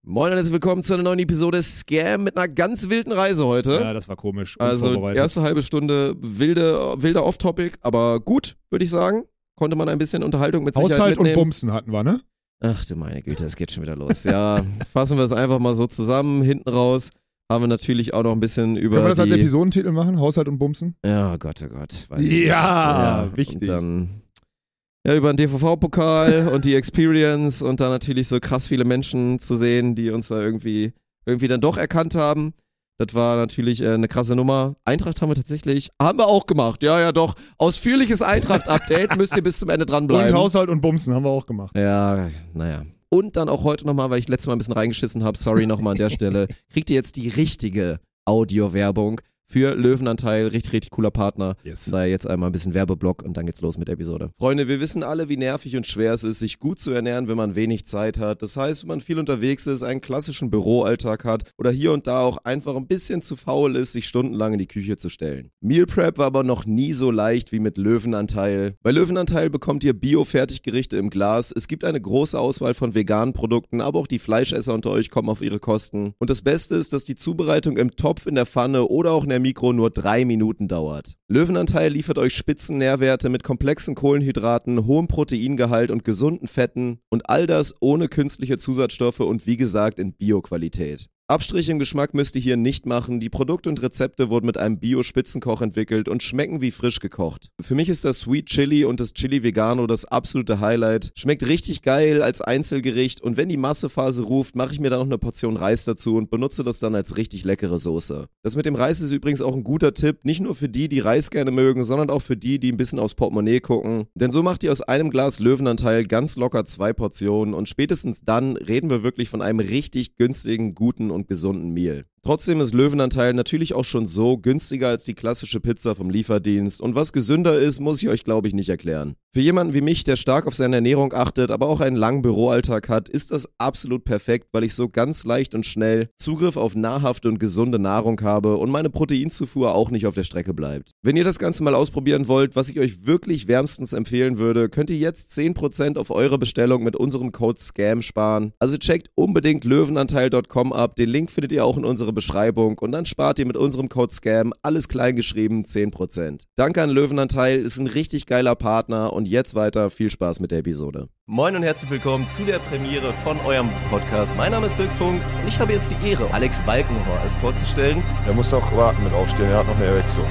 Moin und herzlich willkommen zu einer neuen Episode Scam mit einer ganz wilden Reise heute. Ja, das war komisch. Also erste halbe Stunde wilder Off-Topic, aber gut, würde ich sagen. Konnte man ein bisschen Unterhaltung mit Sicherheit Haushalt mitnehmen. und Bumsen hatten wir, ne? Ach du meine Güte, es geht schon wieder los. Ja, fassen wir es einfach mal so zusammen. Hinten raus haben wir natürlich auch noch ein bisschen über Können wir das als Episodentitel machen? Haushalt und Bumsen? Ja, Gott, oh Gott. Ja, wichtig. Und dann über den DVV-Pokal und die Experience und dann natürlich so krass viele Menschen zu sehen, die uns da irgendwie dann doch erkannt haben. Das war natürlich eine krasse Nummer. Eintracht haben wir auch gemacht. Ja, doch. Ausführliches Eintracht-Update, müsst ihr bis zum Ende dranbleiben. Und Haushalt und Bumsen haben wir auch gemacht. Ja, naja. Und dann auch heute nochmal, weil ich letztes Mal ein bisschen reingeschissen habe, sorry nochmal an der Stelle, kriegt ihr jetzt die richtige Audio-Werbung für Löwenanteil, richtig cooler Partner. Yes. Daher jetzt einmal ein bisschen Werbeblock und dann geht's los mit der Episode. Freunde, wir wissen alle, wie nervig und schwer es ist, sich gut zu ernähren, wenn man wenig Zeit hat. Das heißt, wenn man viel unterwegs ist, einen klassischen Büroalltag hat oder hier und da auch einfach ein bisschen zu faul ist, sich stundenlang in die Küche zu stellen. Meal Prep war aber noch nie so leicht wie mit Löwenanteil. Bei Löwenanteil bekommt ihr Bio-Fertiggerichte im Glas. Es gibt eine große Auswahl von veganen Produkten, aber auch die Fleischesser unter euch kommen auf ihre Kosten. Und das Beste ist, dass die Zubereitung im Topf, in der Pfanne oder auch in der Mikro nur 3 Minuten dauert. Löwenanteil liefert euch Spitzennährwerte mit komplexen Kohlenhydraten, hohem Proteingehalt und gesunden Fetten und all das ohne künstliche Zusatzstoffe und wie gesagt in Bio-Qualität. Abstriche im Geschmack müsst ihr hier nicht machen, die Produkte und Rezepte wurden mit einem Bio-Spitzenkoch entwickelt und schmecken wie frisch gekocht. Für mich ist das Sweet Chili und das Chili Vegano das absolute Highlight. Schmeckt richtig geil als Einzelgericht und wenn die Massephase ruft, mache ich mir dann noch eine Portion Reis dazu und benutze das dann als richtig leckere Soße. Das mit dem Reis ist übrigens auch ein guter Tipp, nicht nur für die Reis gerne mögen, sondern auch für die ein bisschen aufs Portemonnaie gucken. Denn so macht ihr aus einem Glas Löwenanteil ganz locker 2 Portionen und spätestens dann reden wir wirklich von einem richtig günstigen, guten und gesunden Meal. Trotzdem ist Löwenanteil natürlich auch schon so günstiger als die klassische Pizza vom Lieferdienst und was gesünder ist, muss ich euch glaube ich nicht erklären. Für jemanden wie mich, der stark auf seine Ernährung achtet, aber auch einen langen Büroalltag hat, ist das absolut perfekt, weil ich so ganz leicht und schnell Zugriff auf nahrhafte und gesunde Nahrung habe und meine Proteinzufuhr auch nicht auf der Strecke bleibt. Wenn ihr das Ganze mal ausprobieren wollt, was ich euch wirklich wärmstens empfehlen würde, könnt ihr jetzt 10% auf eure Bestellung mit unserem Code SCAM sparen. Also checkt unbedingt löwenanteil.com ab, den Link findet ihr auch in unserer Beschreibung und dann spart ihr mit unserem Code SCAM, alles klein geschrieben, 10%. Danke an Löwenanteil, ist ein richtig geiler Partner und jetzt weiter, viel Spaß mit der Episode. Moin und herzlich willkommen zu der Premiere von eurem Podcast. Mein Name ist Dirk Funk und ich habe jetzt die Ehre, Alex Balkenhorst vorzustellen. Er muss auch warten mit aufstehen, er hat noch eine Erektion.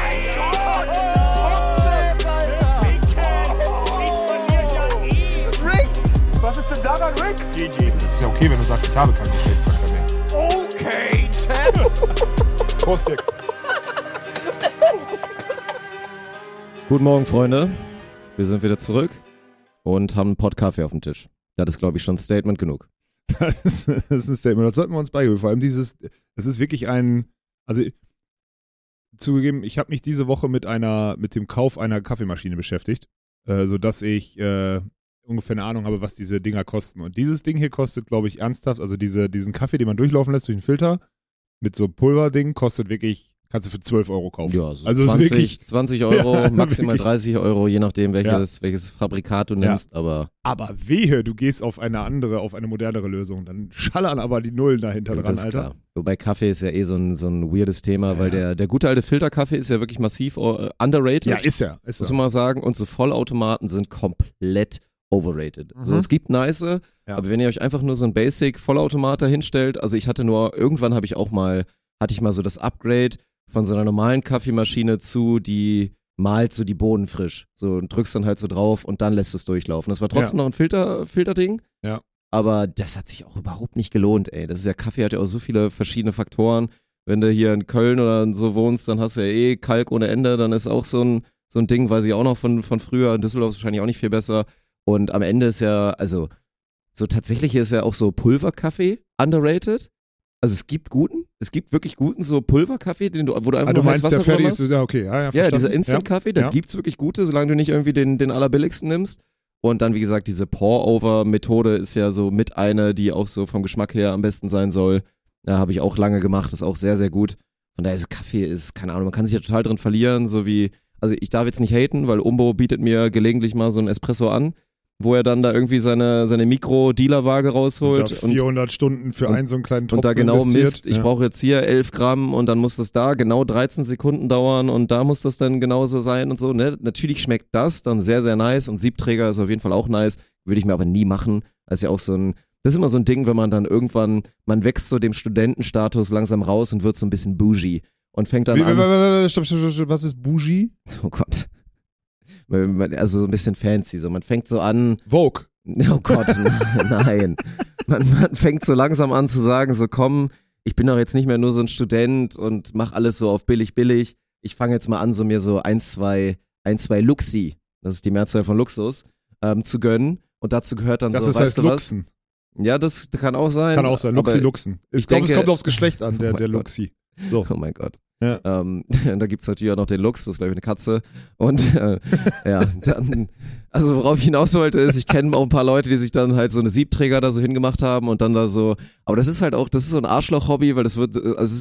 Was ist denn daran, Rick? GG. Das ist ja okay, wenn du sagst, ich habe keinen Geschlechtsverkehr mehr. Okay, Champ. Prost, Dirk. Guten Morgen, Freunde. Wir sind wieder zurück und haben einen Pottkaffee auf dem Tisch. Das ist, glaube ich, schon ein Statement genug. Das ist ein Statement, das sollten wir uns beigeben. Vor allem das ist wirklich zugegeben, ich habe mich diese Woche mit dem Kauf einer Kaffeemaschine beschäftigt, sodass ich ungefähr eine Ahnung habe, was diese Dinger kosten. Und dieses Ding hier kostet, glaube ich, ernsthaft, also diesen Kaffee, den man durchlaufen lässt durch den Filter, mit so Pulverding, kostet wirklich, kannst du für 12 € kaufen. Ja, so also 20, ist wirklich, 20 Euro, Ja, maximal wirklich. 30 Euro, je nachdem, welches Fabrikat du nimmst, aber aber wehe, du gehst auf eine modernere Lösung, dann schallern aber die Nullen dahinter dran, das ist Alter. klar. Wobei Kaffee ist ja so ein weirdes Thema, weil der gute alte Filterkaffee ist ja wirklich massiv underrated. Ja, ist er. Muss man mal sagen. Und so Vollautomaten sind komplett overrated. Also es gibt nice, aber wenn ihr euch einfach nur so ein Basic-Vollautomat da hinstellt, also irgendwann hatte ich mal so das Upgrade von so einer normalen Kaffeemaschine die malt so die Bohnen frisch. So und drückst dann halt so drauf und dann lässt es durchlaufen. Das war trotzdem noch ein Filterding. Ja. Aber das hat sich auch überhaupt nicht gelohnt, ey. Kaffee hat ja auch so viele verschiedene Faktoren. Wenn du hier in Köln oder so wohnst, dann hast du ja Kalk ohne Ende, dann ist auch so ein Ding, weiß ich auch noch von früher. In Düsseldorf ist wahrscheinlich auch nicht viel besser. Und am Ende ist ja, also so tatsächlich ist ja auch so Pulverkaffee underrated. Also es gibt wirklich guten so Pulverkaffee, wo du einfach nur heißes Wasser drin machst. Ja, okay, ja, Ja, dieser Instant-Kaffee, da gibt's wirklich gute, solange du nicht irgendwie den allerbilligsten nimmst. Und dann, wie gesagt, diese Pour-Over-Methode ist ja so mit eine, die auch so vom Geschmack her am besten sein soll. Ja, habe ich auch lange gemacht, ist auch sehr, sehr gut. Von daher, so Kaffee ist, keine Ahnung, man kann sich ja total drin verlieren, so wie, also ich darf jetzt nicht haten, weil Umbo bietet mir gelegentlich mal so ein Espresso an. wo er dann da irgendwie seine Mikro-Dealer-Waage rausholt. Und da 400 Stunden für einen so einen kleinen Tropfen und da genau investiert. misst, ich brauche jetzt hier 11 Gramm und dann muss das da genau 13 Sekunden dauern und da muss das dann genauso sein und so. Ne? Natürlich schmeckt das dann sehr, sehr nice und Siebträger ist auf jeden Fall auch nice. Würde ich mir aber nie machen. Das ist ja auch das ist immer so ein Ding, wenn man dann irgendwann, man wächst so dem Studentenstatus langsam raus und wird so ein bisschen bougie und fängt dann an. Stopp, was ist Bougie? Oh Gott. Also so ein bisschen fancy, so man fängt so an. Vogue. Oh Gott, nein. Man fängt so langsam an zu sagen, so komm, ich bin doch jetzt nicht mehr nur so ein Student und mach alles so auf billig. Ich fange jetzt mal an, so mir so ein, zwei Luxi, das ist die Mehrzahl von Luxus, zu gönnen. Und dazu gehört dann das so, heißt weißt du Luxen. was? Ja, das kann auch sein. Kann auch sein, Luxi-Luxen. Ich glaube, es kommt aufs Geschlecht an, der Gott. Luxi. So. Oh mein Gott. Ja. Da gibt es natürlich auch noch den Lux, das ist glaube ich eine Katze. Und ja, dann, also worauf ich hinaus wollte ist, ich kenne auch ein paar Leute, die sich dann halt so eine Siebträger da so hingemacht haben und dann da so, aber das ist halt auch, das ist so ein Arschloch-Hobby, weil das wird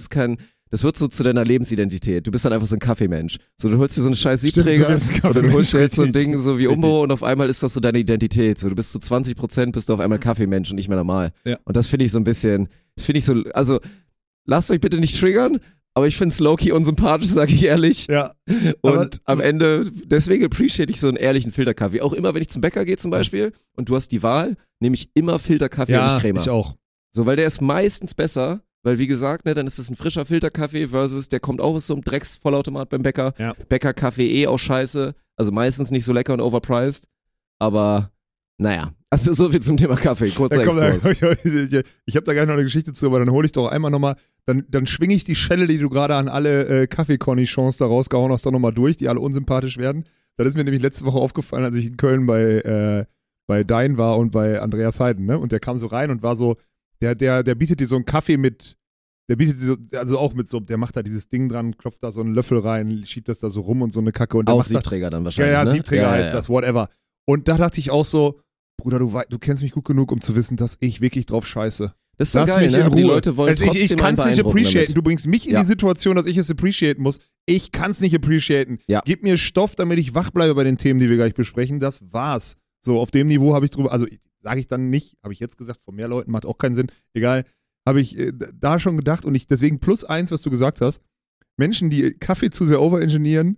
so zu deiner Lebensidentität. Du bist dann einfach so ein Kaffeemensch. So, du holst dir so einen scheiß Siebträger oder du holst dir jetzt so ein Ding so wie Umbo und auf einmal ist das so deine Identität. So, du bist zu 20% bist du auf einmal Kaffeemensch und nicht mehr normal. Ja. Und das finde ich so ein bisschen, also lasst euch bitte nicht triggern, aber ich finde es low-key unsympathisch, sage ich ehrlich. Ja. Und am Ende, deswegen appreciate ich so einen ehrlichen Filterkaffee. Auch immer, wenn ich zum Bäcker gehe zum Beispiel und du hast die Wahl, nehme ich immer Filterkaffee und nicht Crema. Ich auch. So, weil der ist meistens besser, weil wie gesagt, ne, dann ist es ein frischer Filterkaffee versus, der kommt auch aus so einem Drecks-Vollautomat beim Bäcker. Ja. Bäckerkaffee auch scheiße, also meistens nicht so lecker und overpriced, aber naja. Also so viel zum Thema Kaffee, kurzer Exkurs. Ich habe da gleich noch eine Geschichte zu, aber dann hole ich doch einmal nochmal, dann schwinge ich die Schelle, die du gerade an alle Kaffee-Cornichons da rausgehauen hast, da nochmal durch, die alle unsympathisch werden. Das ist mir nämlich letzte Woche aufgefallen, als ich in Köln bei Dein war und bei Andreas Heiden, ne? Und der kam so rein und war so, der bietet dir so einen Kaffee der macht da dieses Ding dran, klopft da so einen Löffel rein, schiebt das da so rum und so eine Kacke. Und der auch macht Siebträger dann wahrscheinlich, Ja, ne? Siebträger heißt das, whatever. Und da dachte ich auch so, Bruder, du kennst mich gut genug, um zu wissen, dass ich wirklich drauf scheiße. Das ist so Lass geil, mich ne? in Ruhe. Die Leute wollen also ich kann es nicht appreciaten. Du bringst mich in die Situation, dass ich es appreciaten muss. Ich kann es nicht appreciaten. Ja. Gib mir Stoff, damit ich wach bleibe bei den Themen, die wir gleich besprechen. Das war's. So, auf dem Niveau habe ich drüber, also sage ich dann nicht, habe ich jetzt gesagt, von mehr Leuten macht auch keinen Sinn. Egal, habe ich da schon gedacht und deswegen +1, was du gesagt hast. Menschen, die Kaffee zu sehr overengineeren,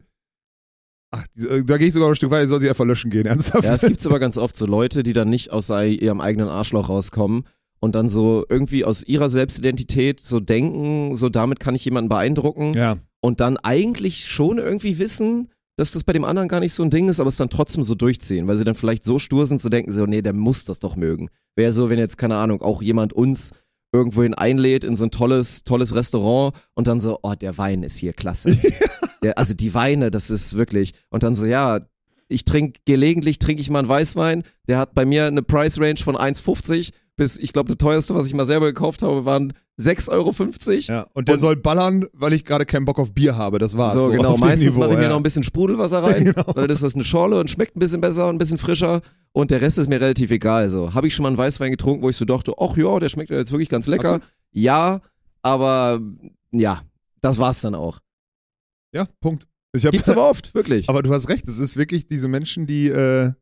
da gehe ich sogar noch ein Stück weiter, soll sie einfach löschen gehen, ernsthaft. Ja, es gibt aber ganz oft so Leute, die dann nicht aus ihrem eigenen Arschloch rauskommen und dann so irgendwie aus ihrer Selbstidentität so denken, so damit kann ich jemanden beeindrucken Ja. und dann eigentlich schon irgendwie wissen, dass das bei dem anderen gar nicht so ein Ding ist, aber es dann trotzdem so durchziehen, weil sie dann vielleicht so stur sind, zu denken so, nee, der muss das doch mögen. Wäre so, wenn jetzt, keine Ahnung, auch jemand uns irgendwohin einlädt in so ein tolles Restaurant und dann so, oh, der Wein ist hier klasse. Also die Weine, das ist wirklich, und dann so, ja, gelegentlich trinke ich mal einen Weißwein, der hat bei mir eine Price Range von 1,50 bis, ich glaube, das teuerste, was ich mal selber gekauft habe, waren 6,50 €. Ja, und der soll ballern, weil ich gerade keinen Bock auf Bier habe, das war's. So, genau, auf dem meistens Niveau, mache ich mir noch ein bisschen Sprudelwasser rein, Genau. weil das ist eine Schorle und schmeckt ein bisschen besser und ein bisschen frischer und der Rest ist mir relativ egal. So, habe ich schon mal einen Weißwein getrunken, wo ich so dachte, ach ja, der schmeckt ja jetzt wirklich ganz lecker. Ach so. Ja, aber ja, das war's dann auch. Ja, Punkt. Gibt's aber oft, wirklich. Aber du hast recht, es ist wirklich diese Menschen, die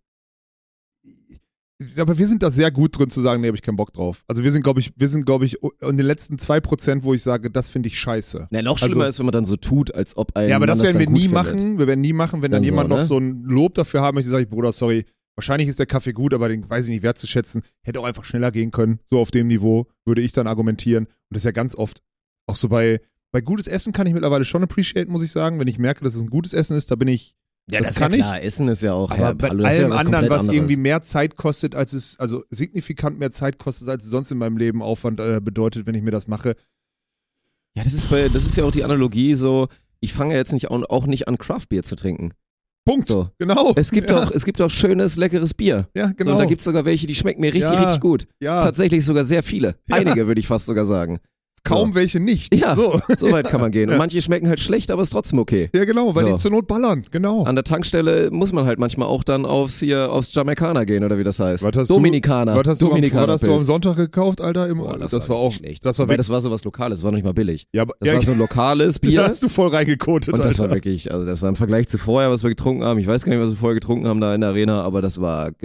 aber wir sind da sehr gut drin zu sagen, nee, hab ich keinen Bock drauf. Also wir sind, glaube ich, in den letzten 2%, wo ich sage, das finde ich scheiße. Na, noch schlimmer ist, wenn man dann so tut, als ob ein Ja, aber das Mann werden wir dann nie gut machen. findet. Wir werden nie machen, wenn dann Dann so, jemand ne? noch so ein Lob dafür haben möchte, sage ich, Bruder, sorry, wahrscheinlich ist der Kaffee gut, aber den weiß ich nicht wertzuschätzen. Hätte auch einfach schneller gehen können. So auf dem Niveau würde ich dann argumentieren. Und das ist ja ganz oft, auch so bei gutes Essen kann ich mittlerweile schon appreciaten, muss ich sagen. Wenn ich merke, dass es ein gutes Essen ist, da bin ich, Ja, das kann ist ja ich. klar. Essen ist ja auch. Aber bei hallo, das ist ja allem was anderen, komplett was anderes. irgendwie mehr Zeit kostet, also signifikant mehr Zeit kostet, als es sonst in meinem Leben Aufwand bedeutet, wenn ich mir das mache. Ja, das ist ja auch die Analogie so, ich fange ja jetzt auch nicht an, Craft-Bier zu trinken. Punkt. So. Genau. Es gibt auch schönes, leckeres Bier. Ja, genau. So, und da gibt es sogar welche, die schmecken mir richtig, Ja. richtig gut. Ja, Tatsächlich sogar sehr viele. Ja. Einige, würde ich fast sogar sagen. kaum so. welche nicht. Ja, So. so weit kann man gehen. Und Ja. manche schmecken halt schlecht, aber ist trotzdem okay. Ja, genau, weil So. die zur Not ballern. Genau. An der Tankstelle muss man halt manchmal auch dann aufs Jamaikaner gehen, oder wie das heißt. Was hast Dominikaner. Was hast du Dominikaner-Pilz. am Sonntag gekauft, Alter? Boah, das war war auch richtig schlecht. Das war Wobei, wirklich. das war sowas Lokales, das war noch nicht mal billig. Ja, aber, Das war so ein lokales da Bier. hast du voll reingekotet, Und das Alter. war wirklich, also das war im Vergleich zu vorher, was wir getrunken haben. Ich weiß gar nicht, was wir vorher getrunken haben da in der Arena, aber das war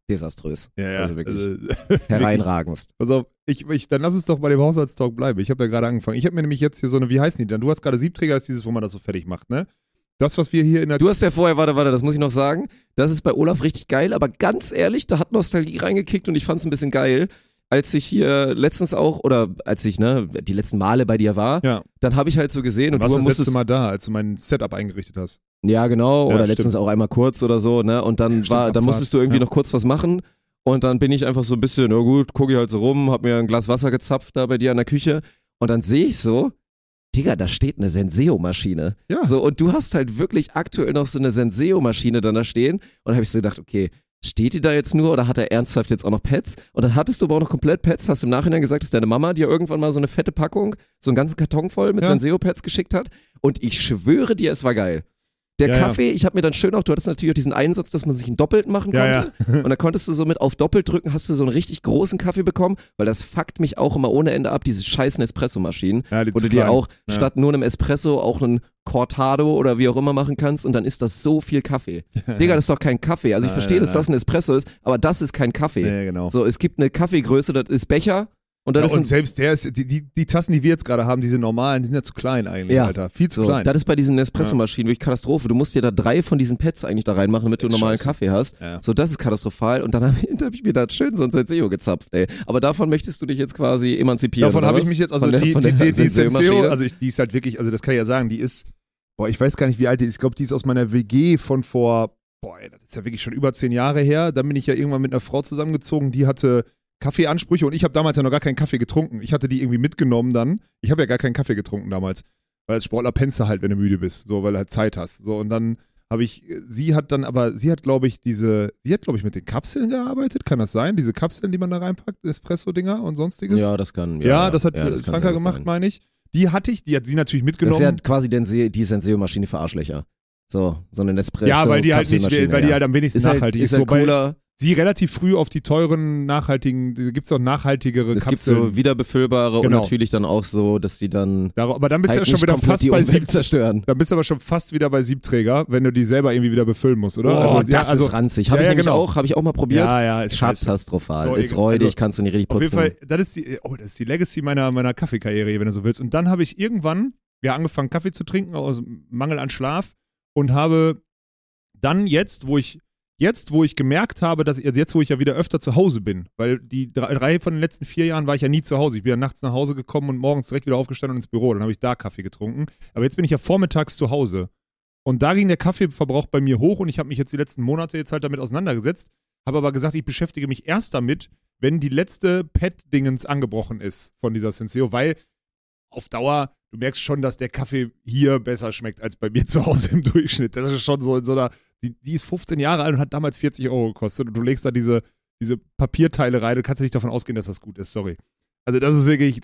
desaströs. Ja. Also wirklich Wirklich. hereinragendst. Pass auf, dann lass es doch bei dem Haushaltstalk bleiben. Ich habe ja gerade angefangen. Ich habe mir nämlich jetzt hier so eine, wie heißen die denn? Du hast gerade Siebträger, das ist dieses, wo man das so fertig macht, ne? Das, was wir hier in der... Du hast ja vorher, warte, das muss ich noch sagen, das ist bei Olaf richtig geil, aber ganz ehrlich, da hat Nostalgie reingekickt und ich fand's ein bisschen geil. Als ich hier letztens auch, oder als ich, die letzten Male bei dir war, Ja. dann habe ich halt so gesehen und Du warst du das letzte musstest... Mal da, als du mein Setup eingerichtet hast. Ja, genau, Ja, oder letztens stimmt. auch einmal kurz oder so, ne? Und dann Stimmt, dann Abfahrt. musstest du irgendwie Ja. noch kurz was machen und dann bin ich einfach so ein bisschen, na gut, gucke ich halt so rum, hab mir ein Glas Wasser gezapft da bei dir an der Küche und dann sehe ich so, Digga, da steht eine Senseo-Maschine. Ja. So, und du hast halt wirklich aktuell noch so eine Senseo-Maschine dann da stehen und dann habe ich so gedacht, okay, steht die da jetzt nur oder hat er ernsthaft jetzt auch noch Pads? Und dann hattest du aber auch noch komplett Pads, hast du im Nachhinein gesagt, dass deine Mama dir irgendwann mal so eine fette Packung, so einen ganzen Karton voll mit Ja. Senseo-Pads geschickt hat und ich schwöre dir, es war geil. Der Ja, Kaffee, ich habe mir dann schön auch, du hattest natürlich auch diesen Einsatz, dass man sich einen Doppelten machen konnte. Ja. Und da konntest du so mit auf Doppelt drücken, hast du so einen richtig großen Kaffee bekommen, weil das fuckt mich auch immer ohne Ende ab, diese scheißen Espresso-Maschinen, Ja, die wo zu du dir klein. auch Ja. statt nur einem Espresso auch einen Cortado oder wie auch immer machen kannst und dann ist das so viel Kaffee. Digga, das ist doch kein Kaffee. Also ich verstehe, dass das ein Espresso ist, aber das ist kein Kaffee. Ja, genau. So, es gibt eine Kaffeegröße, das ist Becher und dann Ja, ist und ein selbst der ist, die Tassen, die wir jetzt gerade haben, diese normalen, die sind ja zu klein eigentlich, Ja. Alter. Viel zu so, klein. das ist bei diesen Espresso-Maschinen wirklich Katastrophe. Du musst dir da 3 von diesen Pads eigentlich da reinmachen, damit du Das ist normalen scheiße. Kaffee hast. Ja. So, das ist katastrophal. Und dann hab ich mir da schön so ein Senseo gezapft, ey. Aber davon möchtest du dich jetzt quasi emanzipieren, Davon oder habe ich was? mich jetzt, also Von der- die von der Senseo, Senseo-Maschine? also die ist halt wirklich, also das kann ich ja sagen, die ist, ich weiß gar nicht, wie alt die ist. Ich glaube, die ist aus meiner WG von vor, ey, das ist ja wirklich schon über 10 Jahre her. Dann bin ich ja irgendwann mit einer Frau zusammengezogen, die hatte Kaffeeansprüche und ich habe damals ja noch gar keinen Kaffee getrunken. Ich hatte die irgendwie mitgenommen dann. Ich habe ja gar keinen Kaffee getrunken damals. Weil als Sportler pennst du halt, wenn du müde bist, so, weil du halt Zeit hast. So, und dann habe ich, sie hat, glaube ich, mit den Kapseln gearbeitet, kann das sein? Diese Kapseln, die man da reinpackt, Espresso-Dinger und sonstiges? Ja, das kann. Ja, das hat das kann Franka sehr gut gemacht, sein. meine ich. Die hat sie natürlich Das mitgenommen. ist ja quasi die Senseo-Maschine für Arschlöcher. So eine Nespresso. Ja, weil die halt nicht, Kapselmaschine, weil die ja. halt am wenigsten ist halt, nachhaltig ist ist. halt Wobei cooler. sie relativ früh auf die teuren, nachhaltigen, da gibt es auch nachhaltigere Es gibt Kapseln. so wiederbefüllbare und Genau. natürlich dann auch so, dass die dann Aber dann bist du halt ja schon nicht wieder komplett fast die bei Umwelt zerstören. Dann bist du aber schon fast wieder bei Siebträger, wenn du die selber irgendwie wieder befüllen musst, oder? Oh, Also, ja, das also, ist ranzig. Habe Ja, ich ja, nämlich genau. auch, habe ich auch mal probiert. Ja, ist scheiße. Katastrophal. So, ist egal. räudig, Also, kannst du nicht richtig Auf putzen. jeden Fall, das ist die Legacy meiner Kaffeekarriere, wenn du so willst. Und dann habe ich irgendwann angefangen, Kaffee zu trinken, aus Mangel an Schlaf und habe dann jetzt, wo ich gemerkt habe, dass jetzt, wo ich ja wieder öfter zu Hause bin, weil die 3 von den letzten 4 Jahren war ich ja nie zu Hause. Ich bin ja nachts nach Hause gekommen und morgens direkt wieder aufgestanden und ins Büro. Dann habe ich da Kaffee getrunken. Aber jetzt bin ich ja vormittags zu Hause. Und da ging der Kaffeeverbrauch bei mir hoch und ich habe mich jetzt die letzten Monate jetzt halt damit auseinandergesetzt, habe aber gesagt, ich beschäftige mich erst damit, wenn die letzte Pet-Dingens angebrochen ist von dieser Senseo, weil auf Dauer, du merkst schon, dass der Kaffee hier besser schmeckt als bei mir zu Hause im Durchschnitt. Das ist schon so in so einer, die ist 15 Jahre alt und hat damals 40 € gekostet und du legst da diese Papierteile rein, du kannst ja nicht davon ausgehen, dass das gut ist, sorry. Also das ist wirklich,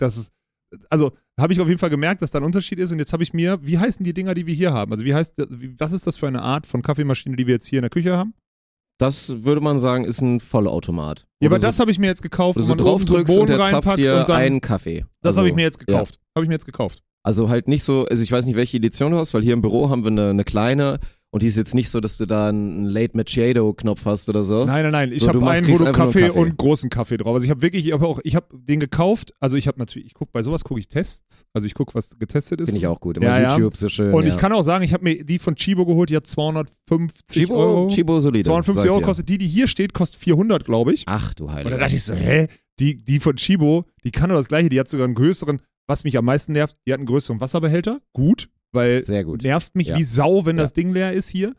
also habe ich auf jeden Fall gemerkt, dass da ein Unterschied ist und jetzt habe ich mir, wie heißen die Dinger, die wir hier haben? Also was ist das für eine Art von Kaffeemaschine, die wir jetzt hier in der Küche haben? Das würde man sagen, ist ein Vollautomat. Ja, aber Wo du das habe ich mir jetzt gekauft, wo du wo so man oben drauf so drückst und Bohnen der zapft reinpackt dir und dann, einen Kaffee. das habe ich mir jetzt Ja. gekauft. Habe ich mir jetzt gekauft. Also halt nicht so, also ich weiß nicht, welche Edition du hast, weil hier im Büro haben wir eine kleine und die ist jetzt nicht so, dass du da einen Late Macchiato-Knopf hast oder so. Nein. Ich So, habe du einen, wo kriegst du einfach nur Kaffee, einen Kaffee. und großen Kaffee drauf. Also ich habe den gekauft. Also ich habe natürlich, bei sowas gucke ich Tests. Also ich gucke, was getestet ist. Finde ich auch gut. Immer Ja, YouTube, so schön. Und ja. ich kann auch sagen, ich habe mir die von Chibo geholt, die hat 250 Euro. Chibo solide. 250 sagt Euro ihr. kostet die hier steht, kostet 400, glaube ich. Ach du Und Heiliger. dann dachte ich so, die von Chibo, die kann nur das Gleiche, die hat sogar einen größeren, was mich am meisten nervt, die hat einen größeren Wasserbehälter. Gut, weil Sehr gut. nervt mich Ja. wie Sau, wenn Ja. das Ding leer ist hier.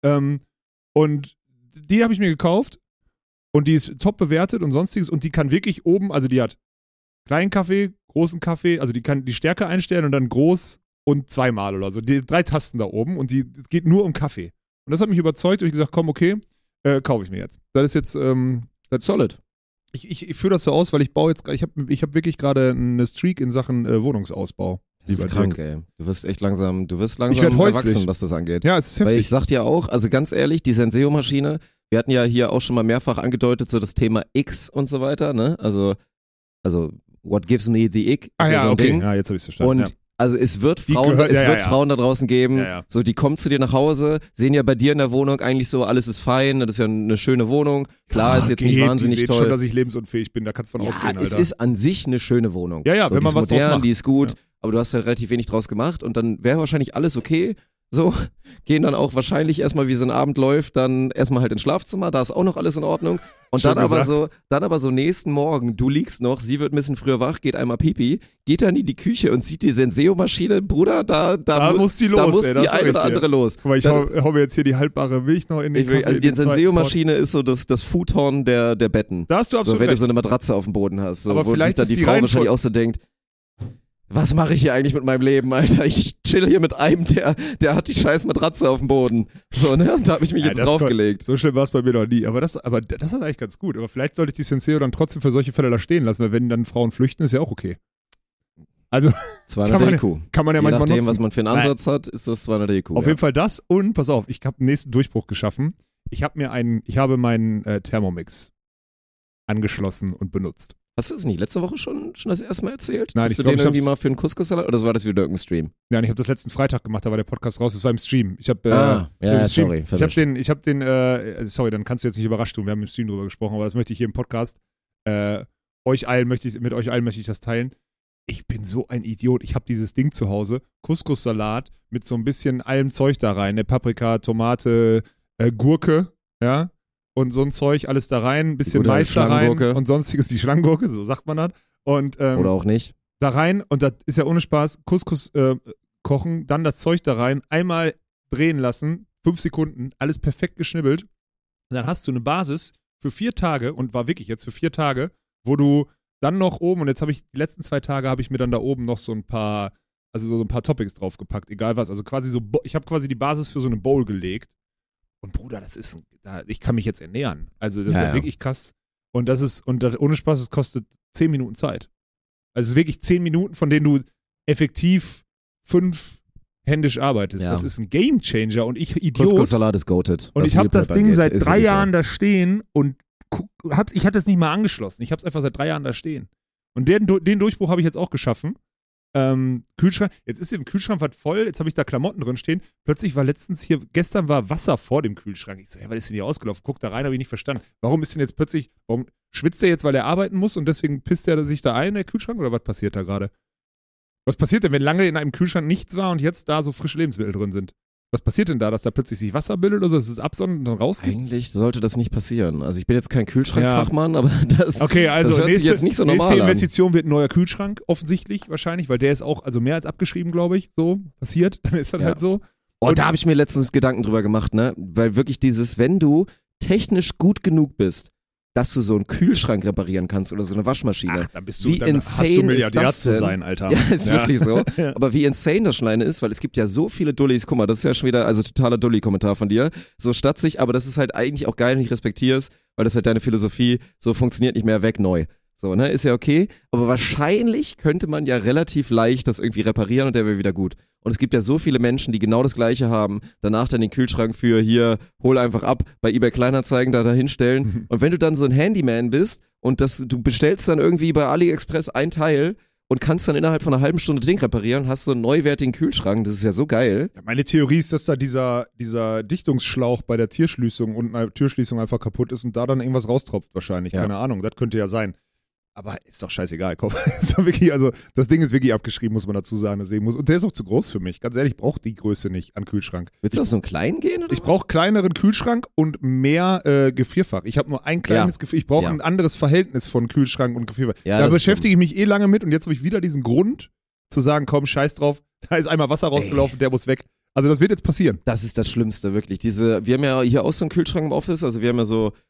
Und die habe ich mir gekauft und die ist top bewertet und sonstiges und die kann wirklich oben, also die hat kleinen Kaffee, großen Kaffee, also die kann die Stärke einstellen und dann groß und 2-mal oder so. Die 3 Tasten da oben und es geht nur um Kaffee. Und das hat mich überzeugt und ich gesagt, komm, okay, kaufe ich mir jetzt. Das ist jetzt, Solid. ich führe das so aus, weil ich baue jetzt, ich hab wirklich gerade eine Streak in Sachen Wohnungsausbau. Das ist lieber krank, Dirk. ey. Du wirst langsam Ich werd häuslich. erwachsen, was das angeht. Ja, es ist Weil heftig. ich sag dir auch, also ganz ehrlich, die Senseo-Maschine, wir hatten ja hier auch schon mal mehrfach angedeutet, so das Thema X und so weiter, ne? Also what gives me the ick ist ja so ein Ding. Ja, jetzt habe ich es verstanden. Und Also es wird Die Frauen, gehört- es ja, wird ja. Frauen da draußen geben, Ja, ja. so die kommen zu dir nach Hause, sehen ja bei dir in der Wohnung eigentlich so, alles ist fein, das ist ja eine schöne Wohnung. Klar, ist jetzt nicht wahnsinnig die sehen toll. schon, dass ich lebensunfähig bin, da kannst du von ausgehen, Alter. Es ist an sich eine schöne Wohnung. Ja, ja, so, wenn man die was ist draus modern, macht. die ist gut, Ja. aber du hast halt relativ wenig draus gemacht und dann wäre wahrscheinlich alles okay. So, gehen dann auch wahrscheinlich erstmal, wie so ein Abend läuft, dann erstmal halt ins Schlafzimmer, da ist auch noch alles in Ordnung. Und Schön dann aber so nächsten Morgen, du liegst noch, sie wird ein bisschen früher wach, geht einmal Pipi, geht dann in die Küche und sieht die Senseo-Maschine, Bruder, da muss die los, da muss ey, die das sag eine ich oder dir. andere los. Guck mal, ich Dann- hau mir jetzt hier die haltbare Milch noch in den Kaffee. Also die in den zweiten Senseo-Maschine ist so das Futon der Betten. Pot. Da hast du So, absolut wenn du recht. so eine Matratze auf dem Boden hast. So, Aber wo sich vielleicht dann ist die die Frau wahrscheinlich Reihenfolge- auch so denkt, was mache ich hier eigentlich mit meinem Leben, Alter? Ich chill hier mit einem, der hat die scheiß Matratze auf dem Boden. So, ne? Und da habe ich mich Ja, jetzt das draufgelegt. So schlimm war es bei mir noch nie. Aber das ist eigentlich ganz gut. Aber vielleicht sollte ich die Senseo dann trotzdem für solche Fälle da stehen lassen, weil wenn dann Frauen flüchten, ist ja auch okay. Also 200 kann man- EQ. kann man ja Je manchmal nachdem, nutzen. was man für einen Nein. Ansatz hat, ist das 200 EQ. Auf ja. jeden Fall das und, pass auf, ich habe einen nächsten Durchbruch geschaffen. Ich habe meinen Thermomix angeschlossen und benutzt. Hast du das nicht letzte Woche schon das erste Mal erzählt? Nein, Hast ich du glaub, den ich irgendwie hab's- mal für einen Couscous-Salat oder war das wieder irgendein Stream? Ja, und ich habe das letzten Freitag gemacht, da war der Podcast raus, das war im Stream. Ich habe ja, sorry, verwischt. sorry, dann kannst du jetzt nicht überrascht tun, wir haben im Stream drüber gesprochen, aber das möchte ich hier im Podcast, mit euch allen möchte ich das teilen. Ich bin so ein Idiot, ich habe dieses Ding zu Hause, Couscous-Salat mit so ein bisschen allem Zeug da rein, ne? Paprika, Tomate, Gurke, ja, und so ein Zeug, alles da rein, ein bisschen gute Mais da rein Schlangengurke. und sonstiges, die Schlangengurke, so sagt man das. Und Oder auch nicht? da rein und das ist ja ohne Spaß, Couscous kochen, dann das Zeug da rein, einmal drehen lassen, 5 Sekunden, alles perfekt geschnibbelt. Und dann hast du eine Basis für 4 Tage und war wirklich jetzt für 4 Tage, wo du dann noch oben, und jetzt habe ich, die letzten 2 Tage habe ich mir dann da oben noch so ein paar Toppings draufgepackt, egal was. Also quasi so, ich habe quasi die Basis für so eine Bowl gelegt. Und Bruder, ich kann mich jetzt ernähren. Also das ist ja wirklich krass. Und ohne Spaß, es kostet 10 Minuten Zeit. Also es ist wirklich 10 Minuten, von denen du effektiv 5 händisch arbeitest. Ja. Das ist ein Gamechanger und ich Idiot. Couscous-Salat ist goated. Und was ich habe Meal das Prep Ding angeht. seit Ist 3 wirklich so. Jahren da stehen und ich hatte es nicht mal angeschlossen. Ich habe es einfach seit 3 Jahren da stehen. Und den Durchbruch habe ich jetzt auch geschaffen. Kühlschrank, jetzt ist im Kühlschrank was voll, jetzt habe ich da Klamotten drin stehen. Plötzlich war gestern war Wasser vor dem Kühlschrank. Ich so, ja, was ist denn hier ausgelaufen? Guck da rein, habe ich nicht verstanden. Warum schwitzt er jetzt, weil er arbeiten muss und deswegen pisst er sich da ein, der Kühlschrank, oder was passiert da gerade? Was passiert denn, wenn lange in einem Kühlschrank nichts war und jetzt da so frische Lebensmittel drin sind? Was passiert denn da, dass da plötzlich sich Wasser bildet oder so, dass es absondert und dann rausgeht? Eigentlich sollte das nicht passieren. Also ich bin jetzt kein Kühlschrankfachmann, aber das Okay, also das hört sich nächste, jetzt nicht so nächste normal an. Investition wird ein neuer Kühlschrank, offensichtlich, wahrscheinlich, weil der ist auch, also mehr als abgeschrieben, glaube ich, so passiert. Dann ist das Ja. halt so. Und da habe ich mir letztens Gedanken drüber gemacht, ne? Weil wirklich wenn du technisch gut genug bist, dass du so einen Kühlschrank reparieren kannst oder so eine Waschmaschine. Ach, dann Wie dann hast du insane Milliardär ist das zu denn? sein, Alter. Ja, ist wirklich so. Aber wie insane das schon alleine ist, weil es gibt ja so viele Dullis. Guck mal, das ist ja schon wieder, also totaler Dulli-Kommentar von dir. So statzig, aber das ist halt eigentlich auch geil, wenn ich respektierst, weil das halt deine Philosophie, so funktioniert nicht mehr, weg, neu. So, ne, ist ja okay. Aber wahrscheinlich könnte man ja relativ leicht das irgendwie reparieren und der wäre wieder gut. Und es gibt ja so viele Menschen, die genau das Gleiche haben, danach dann den Kühlschrank für hier, hol einfach ab, bei eBay Kleinanzeigen da hinstellen. Und wenn du dann so ein Handyman bist und du bestellst dann irgendwie bei AliExpress ein Teil und kannst dann innerhalb von einer halben Stunde das Ding reparieren, hast so einen neuwertigen Kühlschrank, das ist ja so geil. Ja, meine Theorie ist, dass da dieser Dichtungsschlauch bei der Türschließung und einer Türschließung einfach kaputt ist und da dann irgendwas raustropft wahrscheinlich. Ja. Keine Ahnung, das könnte ja sein. Aber ist doch scheißegal, komm. Ist doch wirklich, also das Ding ist wirklich abgeschrieben, muss man dazu sagen. Und der ist auch zu groß für mich. Ganz ehrlich, ich brauche die Größe nicht an Kühlschrank. Willst du auf so einen kleinen gehen? Oder Ich brauche kleineren Kühlschrank und mehr Gefrierfach. Ich habe nur ein kleines Gefrier. Ich brauche Ja. ein anderes Verhältnis von Kühlschrank und Gefrierfach. Ja, Da das beschäftige ich mich lange mit und jetzt habe ich wieder diesen Grund zu sagen, komm, scheiß drauf. Da ist einmal Wasser rausgelaufen, der muss weg. Also das wird jetzt passieren. Das ist das Schlimmste, wirklich. Wir haben ja hier auch so einen Kühlschrank im Office, also wir haben ja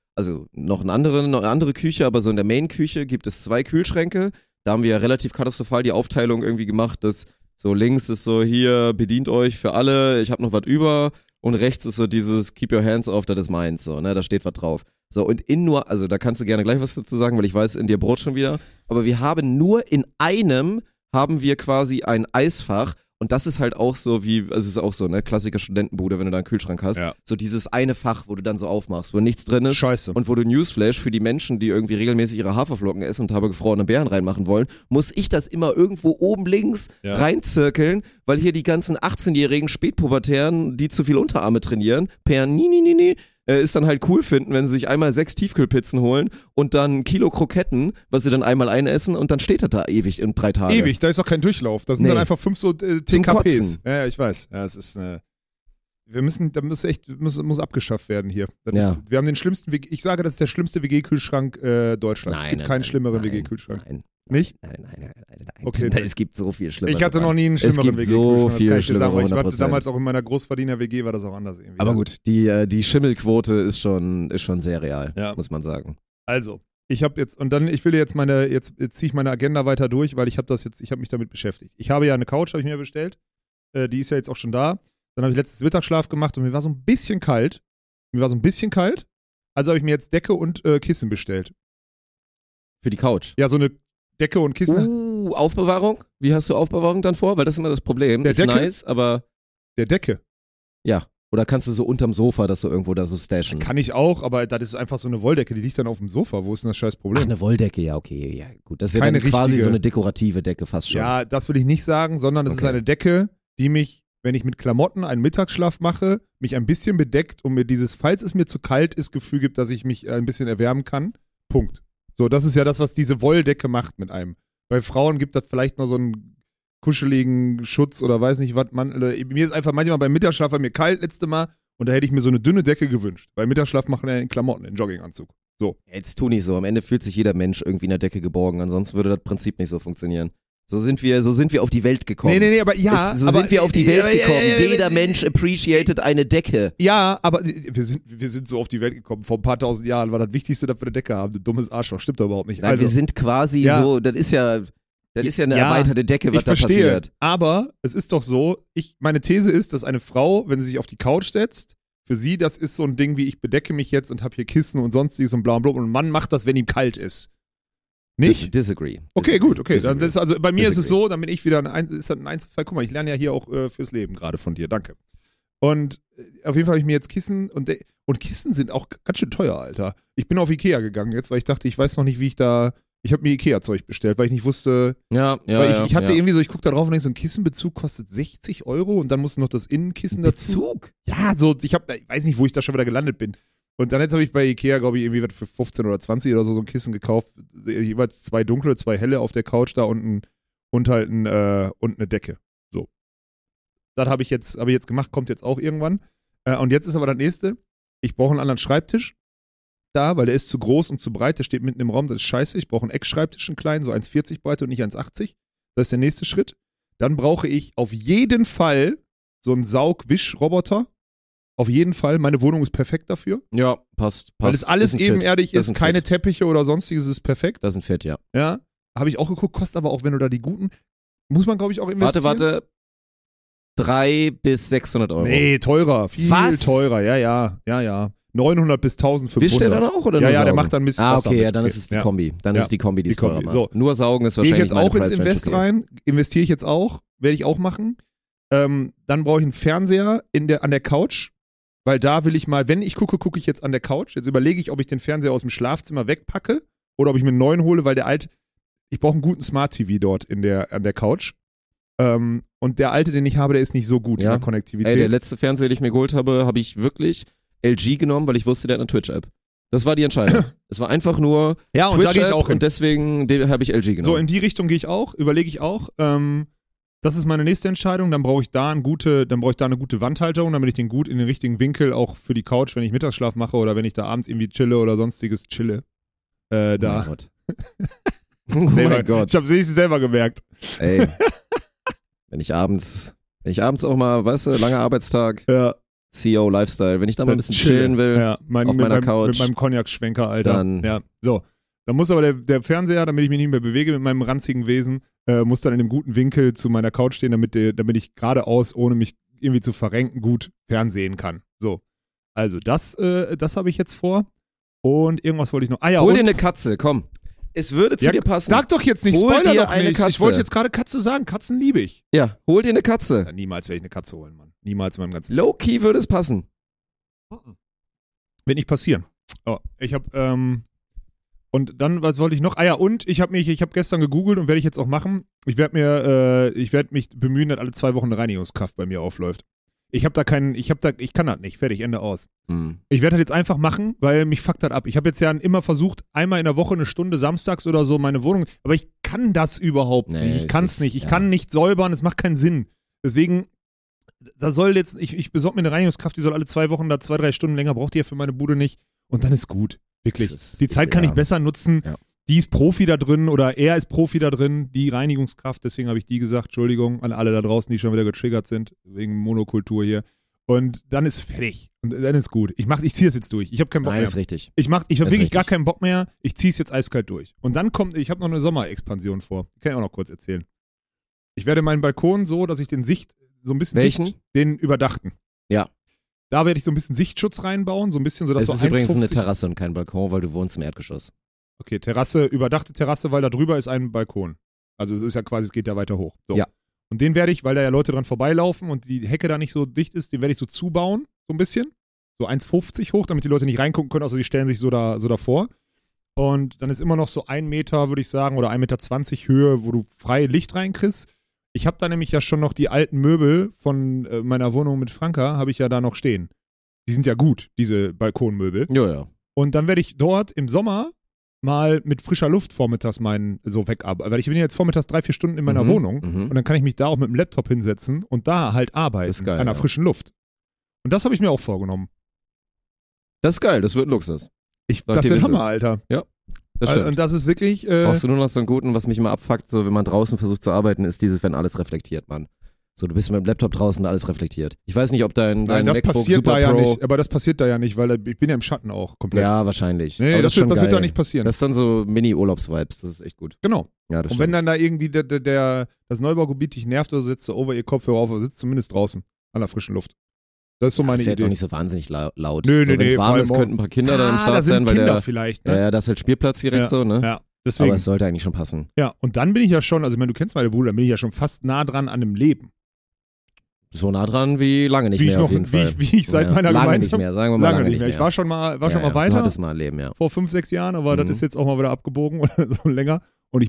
noch eine andere Küche, aber so in der Main-Küche gibt es 2 Kühlschränke. Da haben wir ja relativ katastrophal die Aufteilung irgendwie gemacht, dass so links ist so, hier, bedient euch für alle, ich habe noch was über und rechts ist so dieses Keep your hands off, das ist meins, so, ne, da steht was drauf. So, und also da kannst du gerne gleich was dazu sagen, weil ich weiß, in dir brot schon wieder, aber wir haben nur in einem, haben wir quasi ein Eisfach. Und das ist halt auch so wie, also es ist auch so, ne, Klassiker Studentenbude, wenn du da einen Kühlschrank hast. Ja. So dieses eine Fach, wo du dann so aufmachst, wo nichts drin ist. Scheiße. Und wo du Newsflash für die Menschen, die irgendwie regelmäßig ihre Haferflocken essen und habe gefrorene Beeren reinmachen wollen, muss ich das immer irgendwo oben links reinzirkeln, weil hier die ganzen 18-jährigen Spätpubertären, die zu viel Unterarme trainieren, per ist dann halt cool finden, wenn sie sich einmal 6 Tiefkühlpizzen holen und dann 1 Kilo Kroketten, was sie dann einmal einessen und dann steht das da ewig in 3 Tagen. Ewig, da ist doch kein Durchlauf. Das sind dann einfach 5 so TKPs. Ja, ich weiß. Ja, es ist muss abgeschafft werden hier. Wir haben den schlimmsten ich sage, das ist der schlimmste WG-Kühlschrank Deutschlands. Es gibt keinen schlimmeren WG-Kühlschrank. Nein. Nicht? Nein. Okay. Es gibt so viel Schlimmeres. Ich hatte noch nie einen schlimmeren WG-Kühlschrank. So viel Schlimmeres. Ich hatte damals auch in meiner Großverdiener-WG, war das auch anders irgendwie. Aber gut, die Schimmelquote ist schon sehr real, muss man sagen. Also, ich habe jetzt, und dann, ich will jetzt ziehe ich meine Agenda weiter durch, weil ich habe mich damit beschäftigt. Ich habe ja eine Couch, habe ich mir bestellt. Die ist ja jetzt auch schon da. Dann habe ich letztens Mittagsschlaf gemacht und mir war so ein bisschen kalt. Also habe ich mir jetzt Decke und Kissen bestellt. Für die Couch? Ja, so eine Decke und Kissen. Aufbewahrung? Wie hast du Aufbewahrung dann vor? Weil das ist immer das Problem. Der Decke? Nice, aber... Der Decke? Ja. Oder kannst du so unterm Sofa das so irgendwo da so stashen? Kann ich auch, aber das ist einfach so eine Wolldecke, die liegt dann auf dem Sofa. Wo ist denn das scheiß Problem? Ach, eine Wolldecke, ja, okay. Ja, gut. Das ist Keine ja dann quasi richtige. so eine dekorative Decke fast schon. Ja, das will ich nicht sagen, sondern es ist eine Decke, die mich, wenn ich mit Klamotten einen Mittagsschlaf mache, mich ein bisschen bedeckt und mir dieses, falls es mir zu kalt ist, Gefühl gibt, dass ich mich ein bisschen erwärmen kann. Punkt. So, das ist ja das, was diese Wolldecke macht mit einem. Bei Frauen gibt das vielleicht noch so einen kuscheligen Schutz oder weiß nicht was. Mir ist einfach manchmal beim Mittagsschlaf war mir kalt letzte Mal und da hätte ich mir so eine dünne Decke gewünscht. Beim Mittagsschlaf machen wir ja in Klamotten, in Jogginganzug. So. Jetzt tu nicht so. Am Ende fühlt sich jeder Mensch irgendwie in der Decke geborgen. Ansonsten würde das Prinzip nicht so funktionieren. So sind wir auf die Welt gekommen. Nee, aber ja. Sind wir auf die Welt gekommen. Jeder Mensch appreciated eine Decke. Ja, aber wir sind so auf die Welt gekommen. Vor ein paar tausend Jahren war das Wichtigste, dass wir eine Decke haben. Du dummes Arschloch. Stimmt doch überhaupt nicht. Nein, wir sind quasi so, das ist ja eine erweiterte Decke, was da passiert. Aber es ist doch so, meine These ist, dass eine Frau, wenn sie sich auf die Couch setzt, für sie, das ist so ein Ding wie, ich bedecke mich jetzt und habe hier Kissen und sonstiges und bla und bla. Und ein Mann macht das, wenn ihm kalt ist. Nicht? Disagree. Okay, gut, okay. Disagree. Also bei mir ist es so, dann bin ich wieder ist ein Einzelfall. Guck mal, ich lerne ja hier auch fürs Leben gerade von dir. Danke. Und auf jeden Fall habe ich mir jetzt Kissen und Kissen sind auch ganz schön teuer, Alter. Ich bin auf Ikea gegangen jetzt, weil ich dachte, ich weiß noch nicht, wie ich habe mir Ikea-Zeug bestellt, weil ich nicht wusste. Ich hatte irgendwie so, ich gucke da drauf und denke, so ein Kissenbezug kostet 60 € und dann musste noch das Innenkissen dazu. Bezug? Ja, so, ich weiß nicht, wo ich da schon wieder gelandet bin. Und dann jetzt habe ich bei Ikea, glaube ich, irgendwie was für 15 oder 20 oder so ein Kissen gekauft. Jeweils 2 dunkle, 2 helle auf der Couch da und halt und eine Decke. So. Das habe ich jetzt gemacht, kommt jetzt auch irgendwann. Und jetzt ist aber das nächste. Ich brauche einen anderen Schreibtisch da, weil der ist zu groß und zu breit. Der steht mitten im Raum, das ist scheiße. Ich brauche einen Eckschreibtisch, einen kleinen, so 1,40 Breite und nicht 1,80. Das ist der nächste Schritt. Dann brauche ich auf jeden Fall so einen Saug-Wisch-Roboter. Auf jeden Fall, meine Wohnung ist perfekt dafür. Ja, passt. Weil es alles ebenerdig ist, keine Teppiche oder sonstiges, ist perfekt. Das ist ein Fit, ja. Ja, habe ich auch geguckt, kostet aber auch, wenn du da die guten, muss man, glaube ich, auch investieren. Warte, 300 bis 600 €. Nee, teurer, viel teurer, ja. 900 bis 1500. Wischt der dann auch oder nur Ja, saugen? der macht dann ein bisschen Wasser okay, mit. ja, dann ist es die Kombi. Dann ist es die Kombi, die es teurer macht. So. Nur saugen ist Gehe ich wahrscheinlich jetzt auch ins Invest rein, investiere ich jetzt auch, werde ich auch machen. Dann brauche ich einen Fernseher an der Couch, weil da will ich mal, wenn ich gucke ich jetzt an der Couch. Jetzt überlege ich, ob ich den Fernseher aus dem Schlafzimmer wegpacke oder ob ich mir einen neuen hole, weil ich brauche einen guten Smart TV dort an der Couch. Und der alte, den ich habe, der ist nicht so gut in der Konnektivität. Der letzte Fernseher, den ich mir geholt habe, habe ich wirklich LG genommen, weil ich wusste, der hat eine Twitch-App. Das war die Entscheidung. Es war einfach nur ja, und da gehe ich auch hin. Und deswegen habe ich LG genommen. So, in die Richtung gehe ich auch, überlege ich auch. Das ist meine nächste Entscheidung. Dann brauche ich da eine gute Wandhalterung, damit ich den gut in den richtigen Winkel auch für die Couch, wenn ich Mittagsschlaf mache oder wenn ich da abends irgendwie chille oder sonstiges chille. Oh mein Gott. Oh mein Gott. Ich habe es selber gemerkt. Ey. Wenn ich abends auch mal, weißt du, langer Arbeitstag. Ja. CEO Lifestyle. Wenn ich da mal ein bisschen chillen will, auf meiner Couch. Mit meinem Cognac-Schwenker, Alter. Dann, ja, so. Dann muss aber der Fernseher, damit ich mich nicht mehr bewege mit meinem ranzigen Wesen, muss dann in einem guten Winkel zu meiner Couch stehen, damit ich geradeaus, ohne mich irgendwie zu verrenken, gut fernsehen kann. So. Also, das habe ich jetzt vor. Und irgendwas wollte ich noch. Hol dir eine Katze, komm. Es würde zu dir passen. Sag doch jetzt nicht, Hol Spoiler dir doch eine nicht. Katze. Ich wollte jetzt gerade Katze sagen. Katzen liebe ich. Ja, hol dir eine Katze. Ja, niemals werde ich eine Katze holen, Mann. Niemals in meinem ganzen Low-key würde es passen. Wird nicht passieren. Oh, ich habe, und dann, was wollte ich noch? Ah ja, und ich habe gestern gegoogelt und werde ich jetzt auch machen. Ich werde mich bemühen, dass alle 2 Wochen eine Reinigungskraft bei mir aufläuft. Ich kann das nicht. Fertig, Ende aus. Ich werde das jetzt einfach machen, weil mich fuckt das ab. Ich habe jetzt ja immer versucht, einmal in der Woche eine Stunde samstags oder so meine Wohnung, aber ich kann das überhaupt nicht. Ich kann es nicht. Ich kann nicht säubern, es macht keinen Sinn. Deswegen, ich besorge mir eine Reinigungskraft, die soll alle 2 Wochen da 2-3 Stunden länger, braucht die ja für meine Bude nicht. Und dann ist gut. Wirklich. Die Zeit kann ich besser nutzen. Ja. Die ist Profi da drin oder er ist Profi da drin, die Reinigungskraft. Deswegen habe ich die gesagt. Entschuldigung an alle da draußen, die schon wieder getriggert sind, wegen Monokultur hier. Und dann ist fertig. Und dann ist gut. Ich ziehe es jetzt durch. Ich habe keinen Bock mehr. Ist richtig. Ich habe wirklich gar keinen Bock mehr. Ich ziehe es jetzt eiskalt durch. Und dann ich habe noch eine Sommerexpansion vor. Die kann ich auch noch kurz erzählen. Ich werde meinen Balkon so, dass ich den den überdachten. Ja. Da werde ich so ein bisschen Sichtschutz reinbauen, so ein bisschen so, dass es ist übrigens eine Terrasse und kein Balkon, weil du wohnst im Erdgeschoss. Okay, überdachte Terrasse, weil da drüber ist ein Balkon. Also es ist ja quasi, es geht ja weiter hoch. So. Ja. Und den werde ich, weil da ja Leute dran vorbeilaufen und die Hecke da nicht so dicht ist, den werde ich so zubauen, so ein bisschen. So 1,50 hoch, damit die Leute nicht reingucken können, außer die stellen sich so davor. Und dann ist immer noch so 1 Meter, würde ich sagen, oder 1,20 Meter Höhe, wo du frei Licht reinkriegst. Ich habe da nämlich ja schon noch die alten Möbel von meiner Wohnung mit Franka, habe ich ja da noch stehen. Die sind ja gut, diese Balkonmöbel. Ja. Und dann werde ich dort im Sommer mal mit frischer Luft vormittags so wegarbeiten. Weil ich bin ja jetzt vormittags 3-4 Stunden in meiner Wohnung und dann kann ich mich da auch mit dem Laptop hinsetzen und da halt arbeiten. Das ist geil, an der frischen Luft. Und das habe ich mir auch vorgenommen. Das ist geil, das wird ein Luxus. Das wird Hammer, Alter. Ja, das stimmt. Und das ist wirklich... Brauchst du nur noch so einen guten, was mich immer abfuckt, so wenn man draußen versucht zu arbeiten, ist dieses, wenn alles reflektiert, Mann. So, du bist mit dem Laptop draußen, alles reflektiert. Ich weiß nicht, ob dein Nein, das MacBook passiert Super da ja Pro... nicht. Aber das passiert da ja nicht, weil ich bin ja im Schatten auch komplett. Ja, wahrscheinlich. Nee, aber das wird da nicht passieren. Das ist dann so Mini-Urlaubs-Vibes, das ist echt gut. Genau. Ja, das und wenn dann da irgendwie das Neubaugebiet dich nervt oder sitzt du over ihr Kopfhörer auf oder sitzt zumindest draußen an der frischen Luft. Das ist so meine Idee. Ist jetzt auch nicht so wahnsinnig laut. Nö, so, wenn es warm ist, könnten ein paar Kinder da im Start sein, weil Kinder vielleicht, ne? Ja, das ist halt Spielplatz direkt so, ne? Ja, deswegen. Aber es sollte eigentlich schon passen. Ja, und dann bin ich ja schon, also ich meine, du kennst meine Bude, dann bin ich ja schon fast nah dran an einem Leben. So nah dran wie lange nicht mehr auf jeden Fall. Wie ich seit meiner lange Gemeinschaft... nicht mehr, sagen wir mal lange nicht mehr. Ich war schon mal weiter. Du hattest mal ein Leben, ja. Vor 5-6 Jahren, aber das ist jetzt auch mal wieder abgebogen oder so länger. Und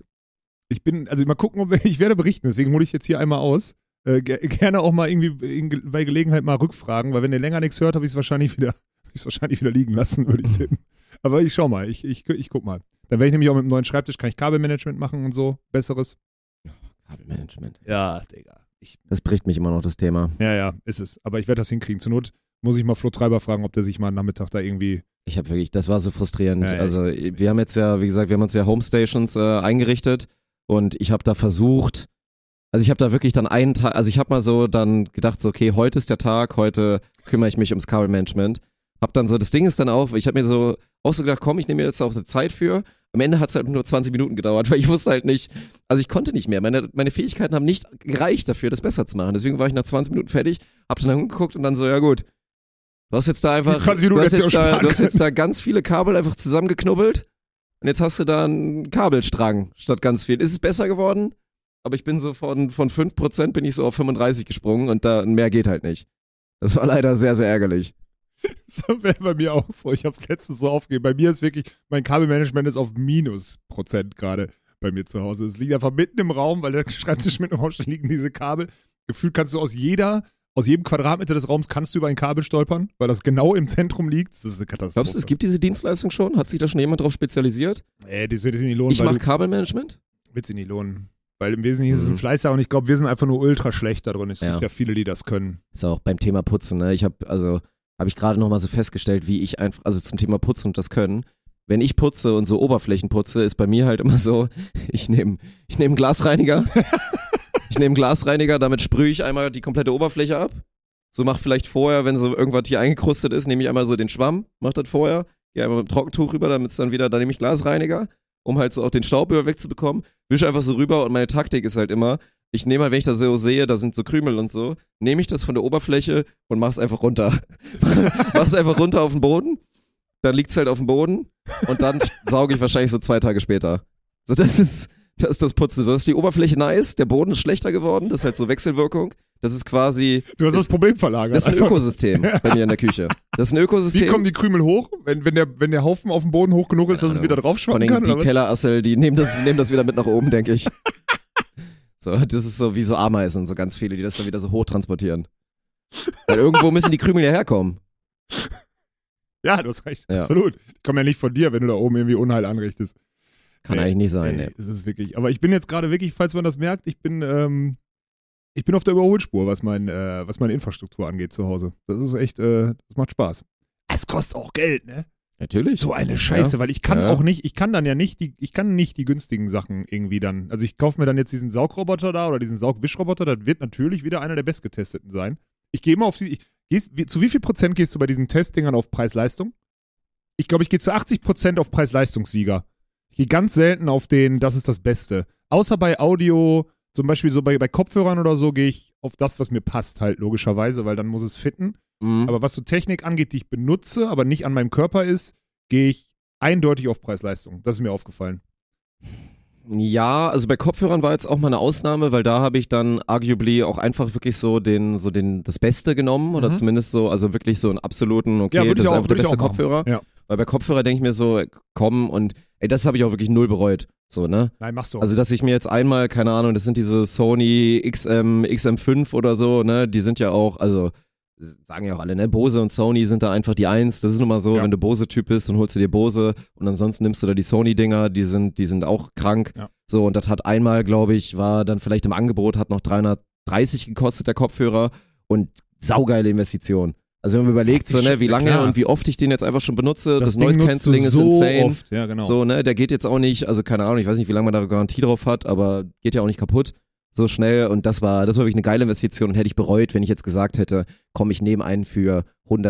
also mal gucken, ich werde berichten, deswegen hole ich jetzt hier einmal aus. Gerne auch mal irgendwie bei Gelegenheit mal rückfragen, weil wenn ihr länger nichts hört, habe ich es wahrscheinlich wieder liegen lassen, würde ich tippen. Aber ich schau mal, ich guck mal. Dann werde ich nämlich auch mit dem neuen Schreibtisch, kann ich Kabelmanagement machen und so, besseres. Kabelmanagement. Ja, Digga. Das bricht mich immer noch, das Thema. Ja, ist es. Aber ich werde das hinkriegen. Zur Not muss ich mal Flo Treiber fragen, ob der sich mal am Nachmittag da irgendwie... Ich habe wirklich, das war so frustrierend. Ja, also wir haben jetzt ja, wie gesagt, wir haben uns ja Homestations eingerichtet und ich habe da versucht, also ich habe da wirklich dann einen Tag, also ich habe mal so dann gedacht, so okay, heute ist der Tag, heute kümmere ich mich ums Kabelmanagement. Hab dann so, das Ding ist dann auch, ich habe mir so auch so gedacht, komm, ich nehme mir jetzt auch eine Zeit für. Am Ende hat es halt nur 20 Minuten gedauert, weil ich wusste halt nicht, also ich konnte nicht mehr. Meine Fähigkeiten haben nicht gereicht dafür, das besser zu machen. Deswegen war ich nach 20 Minuten fertig, hab dann angeguckt und dann so, ja gut, du hast jetzt da einfach, du hast jetzt da ganz viele Kabel einfach zusammengeknubbelt und jetzt hast du da einen Kabelstrang statt ganz viel. Ist es besser geworden? Aber ich bin so von 5% bin ich so auf 35 gesprungen und da mehr geht halt nicht. Das war leider sehr, sehr ärgerlich. So wäre bei mir auch so. Ich habe es letztens so aufgegeben. Bei mir ist wirklich, mein Kabelmanagement ist auf -% gerade bei mir zu Hause. Es liegt einfach mitten im Raum, weil der Schreibtisch mitten im Raum steht, liegen diese Kabel. Gefühlt kannst du aus jedem Quadratmeter des Raums kannst du über ein Kabel stolpern, weil das genau im Zentrum liegt. Das ist eine Katastrophe. Glaubst du, es gibt diese Dienstleistung schon? Hat sich da schon jemand drauf spezialisiert? Das wird sich nicht lohnen. Ich mache Kabelmanagement? Wird sich nicht lohnen. Weil im Wesentlichen ist es ein Fleißer und ich glaube, wir sind einfach nur ultra schlecht da drin. Es gibt ja viele, die das können. Ist auch beim Thema Putzen, ne? Habe ich gerade nochmal so festgestellt, wie ich einfach, also zum Thema Putzen und das Können, wenn ich putze und so Oberflächen putze, ist bei mir halt immer so, ich nehme einen Glasreiniger, damit sprühe ich einmal die komplette Oberfläche ab. So mach vielleicht vorher, wenn so irgendwas hier eingekrustet ist, nehme ich einmal so den Schwamm, mach das vorher, gehe einmal mit dem Trockentuch rüber, dann nehme ich Glasreiniger, um halt so auch den Staub wegzubekommen, wische einfach so rüber und meine Taktik ist halt immer, ich nehme halt, wenn ich das so sehe, da sind so Krümel und so, nehme ich das von der Oberfläche und mach's einfach runter. Mach's einfach runter auf den Boden dann liegt's halt auf dem Boden und dann sauge ich wahrscheinlich so 2 Tage später. So, das ist das Putzen. So, das ist die Oberfläche nice, der Boden ist schlechter geworden, das ist halt so Wechselwirkung. Das ist quasi. Du hast das Problem verlagert. Das ist ein Ökosystem bei mir in der Küche. Das ist ein Ökosystem. Wie kommen die Krümel hoch? Wenn der Haufen auf dem Boden hoch genug ist, dass es wieder drauf schwappen kann? Die Kellerassel, die nehmen das wieder mit nach oben, denke ich. So, das ist so wie so Ameisen, so ganz viele, die das dann wieder so hoch transportieren. Weil irgendwo müssen die Krümel ja herkommen. Ja, du hast recht. Ja. Absolut. Die kommen ja nicht von dir, wenn du da oben irgendwie Unheil anrichtest. Kann eigentlich nicht sein, nee. Das ist wirklich. Aber ich bin jetzt gerade wirklich, falls man das merkt, ich bin auf der Überholspur, was meine Infrastruktur angeht zu Hause. Das ist echt, das macht Spaß. Es kostet auch Geld, ne? Natürlich. So eine Scheiße, weil ich kann nicht die günstigen Sachen irgendwie dann, also ich kaufe mir dann jetzt diesen Saugroboter da oder diesen Saugwischroboter, das wird natürlich wieder einer der bestgetesteten sein. Ich gehe immer auf zu wie viel Prozent gehst du bei diesen Testdingern auf Preis-Leistung? Ich glaube, ich gehe zu 80% auf Preis-Leistungssieger. Ich gehe ganz selten auf das ist das Beste. Außer bei Audio, zum Beispiel so bei Kopfhörern oder so, gehe ich auf das, was mir passt halt, logischerweise, weil dann muss es fitten. Mhm. Aber was so Technik angeht, die ich benutze, aber nicht an meinem Körper ist, gehe ich eindeutig auf Preis-Leistung. Das ist mir aufgefallen. Ja, also bei Kopfhörern war jetzt auch mal eine Ausnahme, weil da habe ich dann arguably auch einfach wirklich das Beste genommen oder zumindest so, also wirklich so einen absoluten, okay, ja, das ist einfach der beste Kopfhörer. Ja. Weil bei Kopfhörer denke ich mir so, komm und das habe ich auch wirklich null bereut. So, ne? Nein, machst du auch. Also, dass ich mir jetzt einmal, keine Ahnung, das sind diese Sony XM5 oder so, ne? Die sind ja auch, also sagen ja auch alle, ne? Bose und Sony sind da einfach die Eins. Das ist nun mal so, wenn du Bose-Typ bist, dann holst du dir Bose und ansonsten nimmst du da die Sony-Dinger, die sind auch krank. Ja. So, und das hat einmal, glaube ich, war dann vielleicht im Angebot, hat noch 330 gekostet, der Kopfhörer und saugeile Investition. Also wenn man überlegt, so, ne, wie lange und wie oft ich den jetzt einfach schon benutze, das Noise Cancelling ist insane. Oft. Ja, genau. So, ne, der geht jetzt auch nicht, also keine Ahnung, ich weiß nicht, wie lange man da Garantie drauf hat, aber geht ja auch nicht kaputt. So schnell und das war wirklich eine geile Investition und hätte ich bereut, wenn ich jetzt gesagt hätte, komm, ich nehme einen für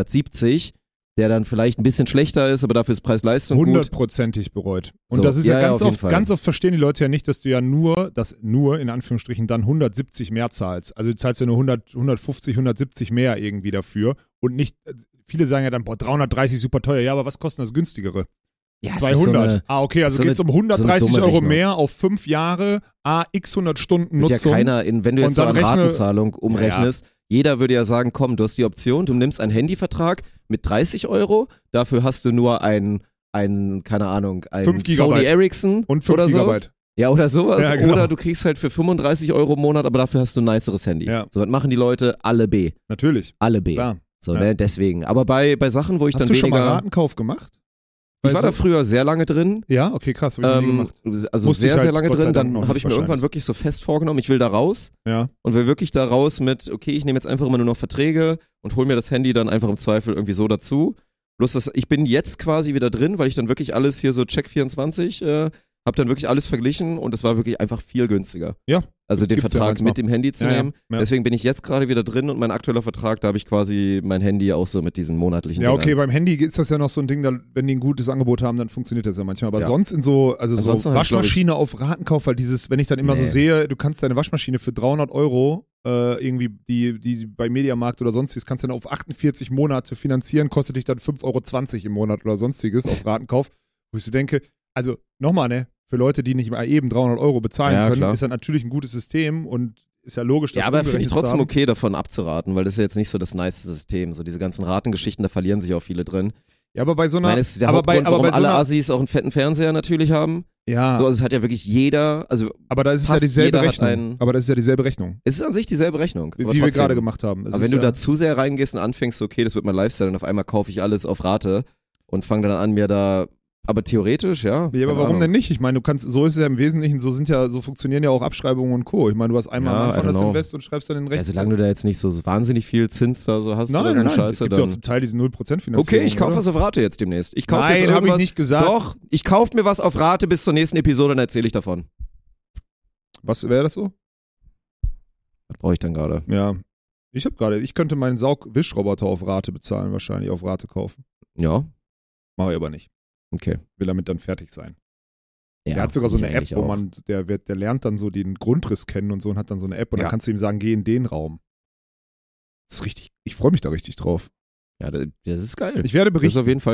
170, der dann vielleicht ein bisschen schlechter ist, aber dafür ist Preis-Leistung gut. 100%ig bereut. Und so, das ist ja ganz oft oft verstehen die Leute ja nicht, dass du ja nur in Anführungsstrichen dann 170 mehr zahlst. Also du zahlst ja nur 150, 170 mehr irgendwie dafür und nicht, viele sagen ja dann, 330 super teuer, ja, aber was kostet das günstigere? Ja, 200. Okay, also geht es um 130 Euro mehr auf 5 Jahre, x 100 Stunden Nutzung. Ja keiner, wenn du jetzt so an Ratenzahlung umrechnest, jeder würde ja sagen, komm, du hast die Option, du nimmst einen Handyvertrag mit 30 Euro, dafür hast du nur ein keine Ahnung, ein 5 Sony Ericsson und 5 oder Gigabyte. So. Ja, oder sowas. Ja, genau. Oder du kriegst halt für 35 Euro im Monat, aber dafür hast du ein niceres Handy. Ja. So, was machen die Leute? Alle B. Natürlich. Alle B. Klar. So, ne, deswegen. Aber bei Sachen, wo ich hast dann du weniger... schon mal Ratenkauf gemacht? Ich war da früher sehr lange drin. Ja, okay, krass. Hab ich nie gemacht. Also Musste sehr, ich halt sehr lange Gott sei drin. Dank Dann noch habe ich nicht mir irgendwann wirklich so fest vorgenommen, ich will da raus. Ja. Und will wirklich da raus mit, okay, ich nehme jetzt einfach immer nur noch Verträge und hol mir das Handy dann einfach im Zweifel irgendwie so dazu. Bloß ich bin jetzt quasi wieder drin, weil ich dann wirklich alles hier so Check24 habe dann wirklich alles verglichen und es war wirklich einfach viel günstiger. Ja. Also den Gibt's Vertrag ja mit dem Handy zu nehmen. Ja. Deswegen bin ich jetzt gerade wieder drin und mein aktueller Vertrag, da habe ich quasi mein Handy auch so mit diesen monatlichen Ja, okay, Dingern. beim Handy ist das ja noch so ein Ding, wenn die ein gutes Angebot haben, dann funktioniert das ja manchmal. Aber sonst so Waschmaschine auf Ratenkauf, weil wenn ich dann immer so sehe, du kannst deine Waschmaschine für 300 Euro irgendwie die bei Mediamarkt oder sonstiges, kannst du dann auf 48 Monate finanzieren, kostet dich dann 5,20 Euro im Monat oder sonstiges auf Ratenkauf. Wo ich so denke, also nochmal, ne, für Leute, die nicht mal eben 300 Euro bezahlen können, klar. Ist das natürlich ein gutes System und ist ja logisch, dass ja, aber finde ich trotzdem okay, davon abzuraten, weil das ist ja jetzt nicht so das nice System. So diese ganzen Ratengeschichten, da verlieren sich auch viele drin. Ja, aber bei so einer... Das ist der Hauptgrund, warum alle Assis auch einen fetten Fernseher natürlich haben. Ja. So, also es hat ja wirklich jeder, also aber da ist es ja dieselbe Rechnung. Aber das ist ja dieselbe Rechnung. Es ist an sich dieselbe Rechnung. Wie wir gerade gemacht haben. Aber wenn du da zu sehr reingehst und anfängst, okay, das wird mein Lifestyle und auf einmal kaufe ich alles auf Rate und fange dann an, mir da... Aber theoretisch, ja. Ja, aber warum denn nicht? Ich meine, so ist es ja im Wesentlichen, so funktionieren ja auch Abschreibungen und Co. Ich meine, du hast einmal am Anfang das Invest und schreibst dann den Rest. Ja, solange du da jetzt nicht so wahnsinnig viel Zins da so hast nein, oder so eine Scheiße. Es gibt ja auch zum Teil diesen 0% Finanzierung. Okay, ich kaufe was auf Rate jetzt demnächst. Nein, habe ich nicht gesagt. Doch, ich kaufe mir was auf Rate bis zur nächsten Episode und erzähle ich davon. Was wäre das so? Was brauche ich dann gerade? Ja, ich könnte meinen Saugwischroboter auf Rate bezahlen, wahrscheinlich auf Rate kaufen. Ja. Mache ich aber nicht. Okay. Will damit dann fertig sein. Ja, der hat sogar so eine App, wo der lernt dann so den Grundriss kennen und so und hat dann so eine App und dann kannst du ihm sagen, geh in den Raum. Das ist richtig, ich freue mich da richtig drauf. Ja, das ist geil. Ich werde berichten. Das ist auf jeden Fall geil.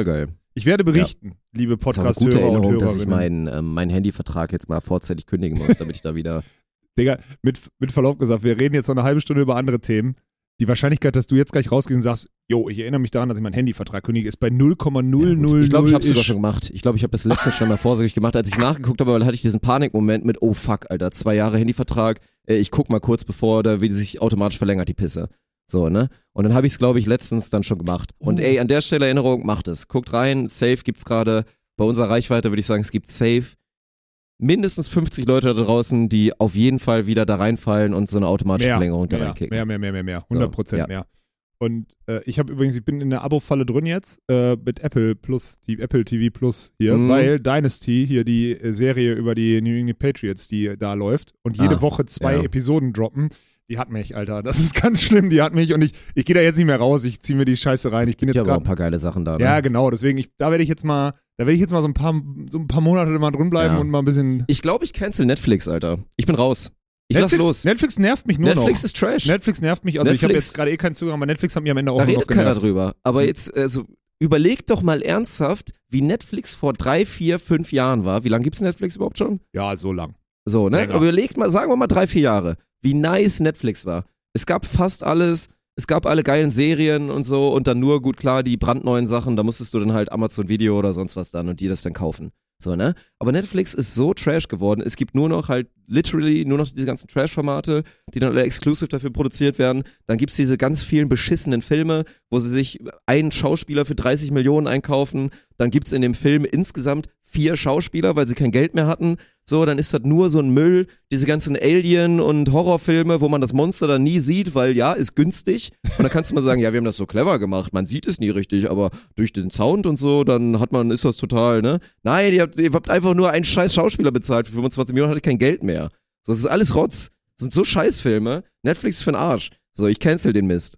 Ich werde berichten, liebe Das ist auch eine gute Podcast-Hörer und Erinnerung, dass ich Hörerinnen. meinen Handyvertrag jetzt mal vorzeitig kündigen muss, damit ich da wieder... Digga, mit Verlaub gesagt, wir reden jetzt noch eine halbe Stunde über andere Themen. Die Wahrscheinlichkeit, dass du jetzt gleich rausgehst und sagst, jo, ich erinnere mich daran, dass ich meinen Handyvertrag kündige, ist bei 0,000. Ich glaube, ich habe es sogar schon gemacht. Ich glaube, ich habe das letztens schon mal vorsichtig gemacht. Als ich nachgeguckt habe, hatte ich diesen Panikmoment mit, oh fuck, Alter, 2 Jahre Handyvertrag. Ich guck mal kurz, bevor der wie sich automatisch verlängert, die Pisse. So, ne? Und dann habe ich es, glaube ich, letztens dann schon gemacht. Und an der Stelle Erinnerung, macht es. Guckt rein, safe gibt's gerade. Bei unserer Reichweite würde ich sagen, es gibt safe mindestens 50 Leute da draußen, die auf jeden Fall wieder da reinfallen und so eine automatische Verlängerung da reinkicken. Mehr. 100% ja. mehr. Und ich bin in der Abo-Falle drin jetzt mit Apple Plus, die Apple TV Plus hier, weil Dynasty, hier die Serie über die New England Patriots, die da läuft und jede Woche 2 Episoden droppen. Die hat mich, Alter. Das ist ganz schlimm, die hat mich und ich gehe da jetzt nicht mehr raus, ich ziehe mir die Scheiße rein. Ich bin jetzt aber auch gerade ein paar geile Sachen da. Ne? Ja, genau, deswegen, da werde ich jetzt mal so ein paar Monate mal drin bleiben und mal ein bisschen. Ich glaube, ich cancel Netflix, Alter. Ich bin raus. Ich lass los. Netflix nervt mich nur Netflix noch. ist Trash. Netflix nervt mich, also ich habe jetzt gerade keinen Zugang, aber Netflix hat mich am Ende auch da noch redet genervt. keiner drüber. Aber jetzt, überleg doch mal ernsthaft, wie Netflix vor 3, 4, 5 Jahren war. Wie lange gibt's Netflix überhaupt schon? Ja, so lang. So, ne? Länger. Aber überlegt mal, sagen wir mal 3, 4 Jahre, wie nice Netflix war. Es gab fast alles, es gab alle geilen Serien und so und dann nur, gut klar, die brandneuen Sachen, da musstest du dann halt Amazon Video oder sonst was dann und die das dann kaufen. So, ne? Aber Netflix ist so trash geworden, es gibt nur noch halt literally nur noch diese ganzen Trash-Formate, die dann alle exclusive dafür produziert werden. Dann gibt's diese ganz vielen beschissenen Filme, wo sie sich einen Schauspieler für 30 Millionen einkaufen. Dann gibt's in dem Film insgesamt 4 Schauspieler, weil sie kein Geld mehr hatten. So, dann ist das nur so ein Müll, diese ganzen Alien- und Horrorfilme, wo man das Monster dann nie sieht, weil ja, ist günstig. Und dann kannst du mal sagen, ja, wir haben das so clever gemacht, man sieht es nie richtig, aber durch den Sound und so, dann ist das total, ne? Nein, ihr habt einfach nur einen scheiß Schauspieler bezahlt für 25 Millionen, hatte kein Geld mehr. So, das ist alles Rotz. Das sind so Scheißfilme. Netflix ist für den Arsch. So, ich cancel den Mist.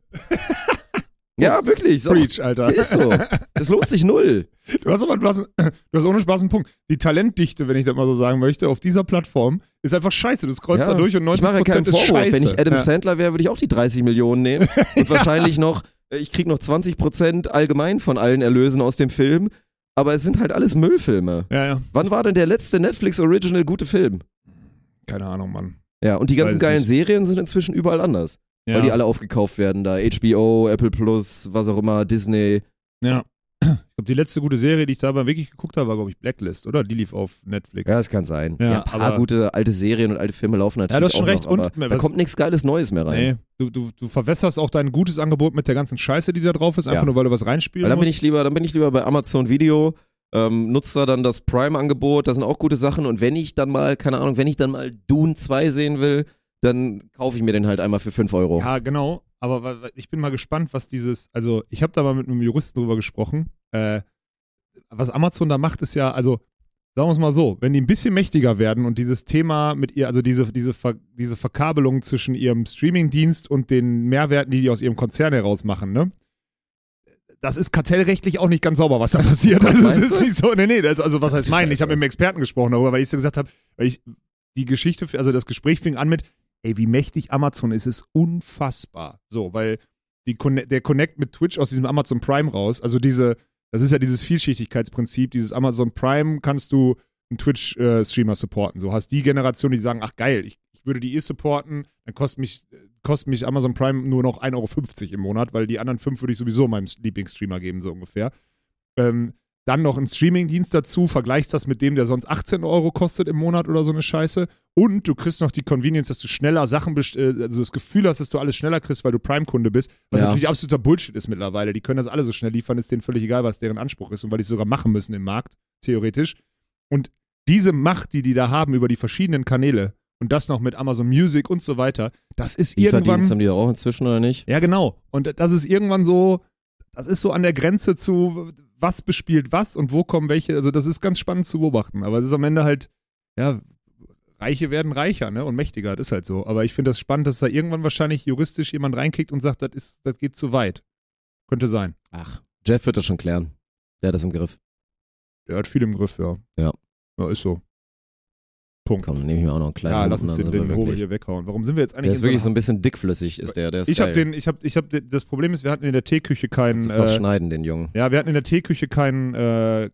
Ja, wirklich. So. Preach, Alter. Ist so. Das lohnt sich null. Du hast ohne Spaß einen Punkt. Die Talentdichte, wenn ich das mal so sagen möchte, auf dieser Plattform ist einfach scheiße. Du scrollst da durch und 90% ich mache keinen ist Vorwurf. scheiße. Wenn ich Adam Sandler wäre, würde ich auch die 30 Millionen nehmen. Und wahrscheinlich noch, ich kriege noch 20% allgemein von allen Erlösen aus dem Film. Aber es sind halt alles Müllfilme. Ja. Wann war denn der letzte Netflix-Original gute Film? Keine Ahnung, Mann. Ja, und die ganzen Weiß geilen nicht. Serien sind inzwischen überall anders. Ja. Weil die alle aufgekauft werden da. HBO, Apple Plus, was auch immer, Disney. Ja. Ich glaube, die letzte gute Serie, die ich da mal wirklich geguckt habe, war, glaube ich, Blacklist, oder? Die lief auf Netflix. Ja, das kann sein. Ja, Ja, ein paar aber- gute alte Serien und alte Filme laufen natürlich du hast schon auch recht. noch, aber Und da kommt nichts Geiles Neues mehr rein. Nee, du verwässerst auch dein gutes Angebot mit der ganzen Scheiße, die da drauf ist, einfach Ja. nur, weil du was reinspielen Weil dann musst. bin ich lieber bei Amazon Video, nutze da dann das Prime-Angebot, da sind auch gute Sachen und wenn ich dann mal Dune 2 sehen will, dann kaufe ich mir den halt einmal für 5 Euro. Ja, genau. Aber ich bin mal gespannt, was also ich habe da mal mit einem Juristen drüber gesprochen. Was Amazon da macht, ist ja, also sagen wir es mal so, wenn die ein bisschen mächtiger werden und dieses Thema mit ihr, also diese Verkabelung zwischen ihrem Streamingdienst und den Mehrwerten, die aus ihrem Konzern heraus machen, ne? Das ist kartellrechtlich auch nicht ganz sauber, was da passiert. Also es ist nicht so, also was heißt meinen? Ich habe mit einem Experten gesprochen darüber, weil ich so gesagt habe, das Gespräch fing an mit, ey, wie mächtig Amazon ist unfassbar. So, weil der Connect mit Twitch aus diesem Amazon Prime raus, also das ist ja dieses Vielschichtigkeitsprinzip, dieses Amazon Prime kannst du einen Twitch-Streamer supporten. So, hast die Generation, die sagen, ach geil, ich würde die supporten, dann kostet mich Amazon Prime nur noch 1,50 Euro im Monat, weil die anderen 5 würde ich sowieso meinem Lieblingsstreamer geben, so ungefähr. Dann noch einen Streamingdienst dazu, vergleichst das mit dem, der sonst 18 Euro kostet im Monat oder so eine Scheiße. Und du kriegst noch die Convenience, dass du schneller Sachen, also das Gefühl hast, dass du alles schneller kriegst, weil du Prime-Kunde bist, was natürlich absoluter Bullshit ist mittlerweile. Die können das alle so schnell liefern, ist denen völlig egal, was deren Anspruch ist und weil die es sogar machen müssen im Markt, theoretisch. Und diese Macht, die da haben über die verschiedenen Kanäle und das noch mit Amazon Music und so weiter, das ist irgendwann... haben die da auch inzwischen oder nicht? Ja, genau. Und das ist irgendwann so, das ist so an der Grenze zu, was bespielt was und wo kommen welche, also das ist ganz spannend zu beobachten. Aber es ist am Ende halt, ja, Reiche werden reicher, ne, und mächtiger, das ist halt so. Aber ich finde das spannend, dass da irgendwann wahrscheinlich juristisch jemand reinkickt und sagt, das geht zu weit. Könnte sein. Ach, Jeff wird das schon klären. Der hat das im Griff. Der hat viel im Griff, ja. Ja. Ja, ist so. Punkt. Komm, dann nehme ich mir auch noch einen kleinen. Ja, lass uns und dann den sind wir Hobel wirklich- hier weghauen. Warum sind wir jetzt eigentlich Der ist wirklich so einer- ein bisschen dickflüssig, ist der. Der ist Ich habe geil. das Problem ist, wir hatten in der Teeküche Kannst du fast schneiden, den Jungen. wir hatten in der Teeküche keine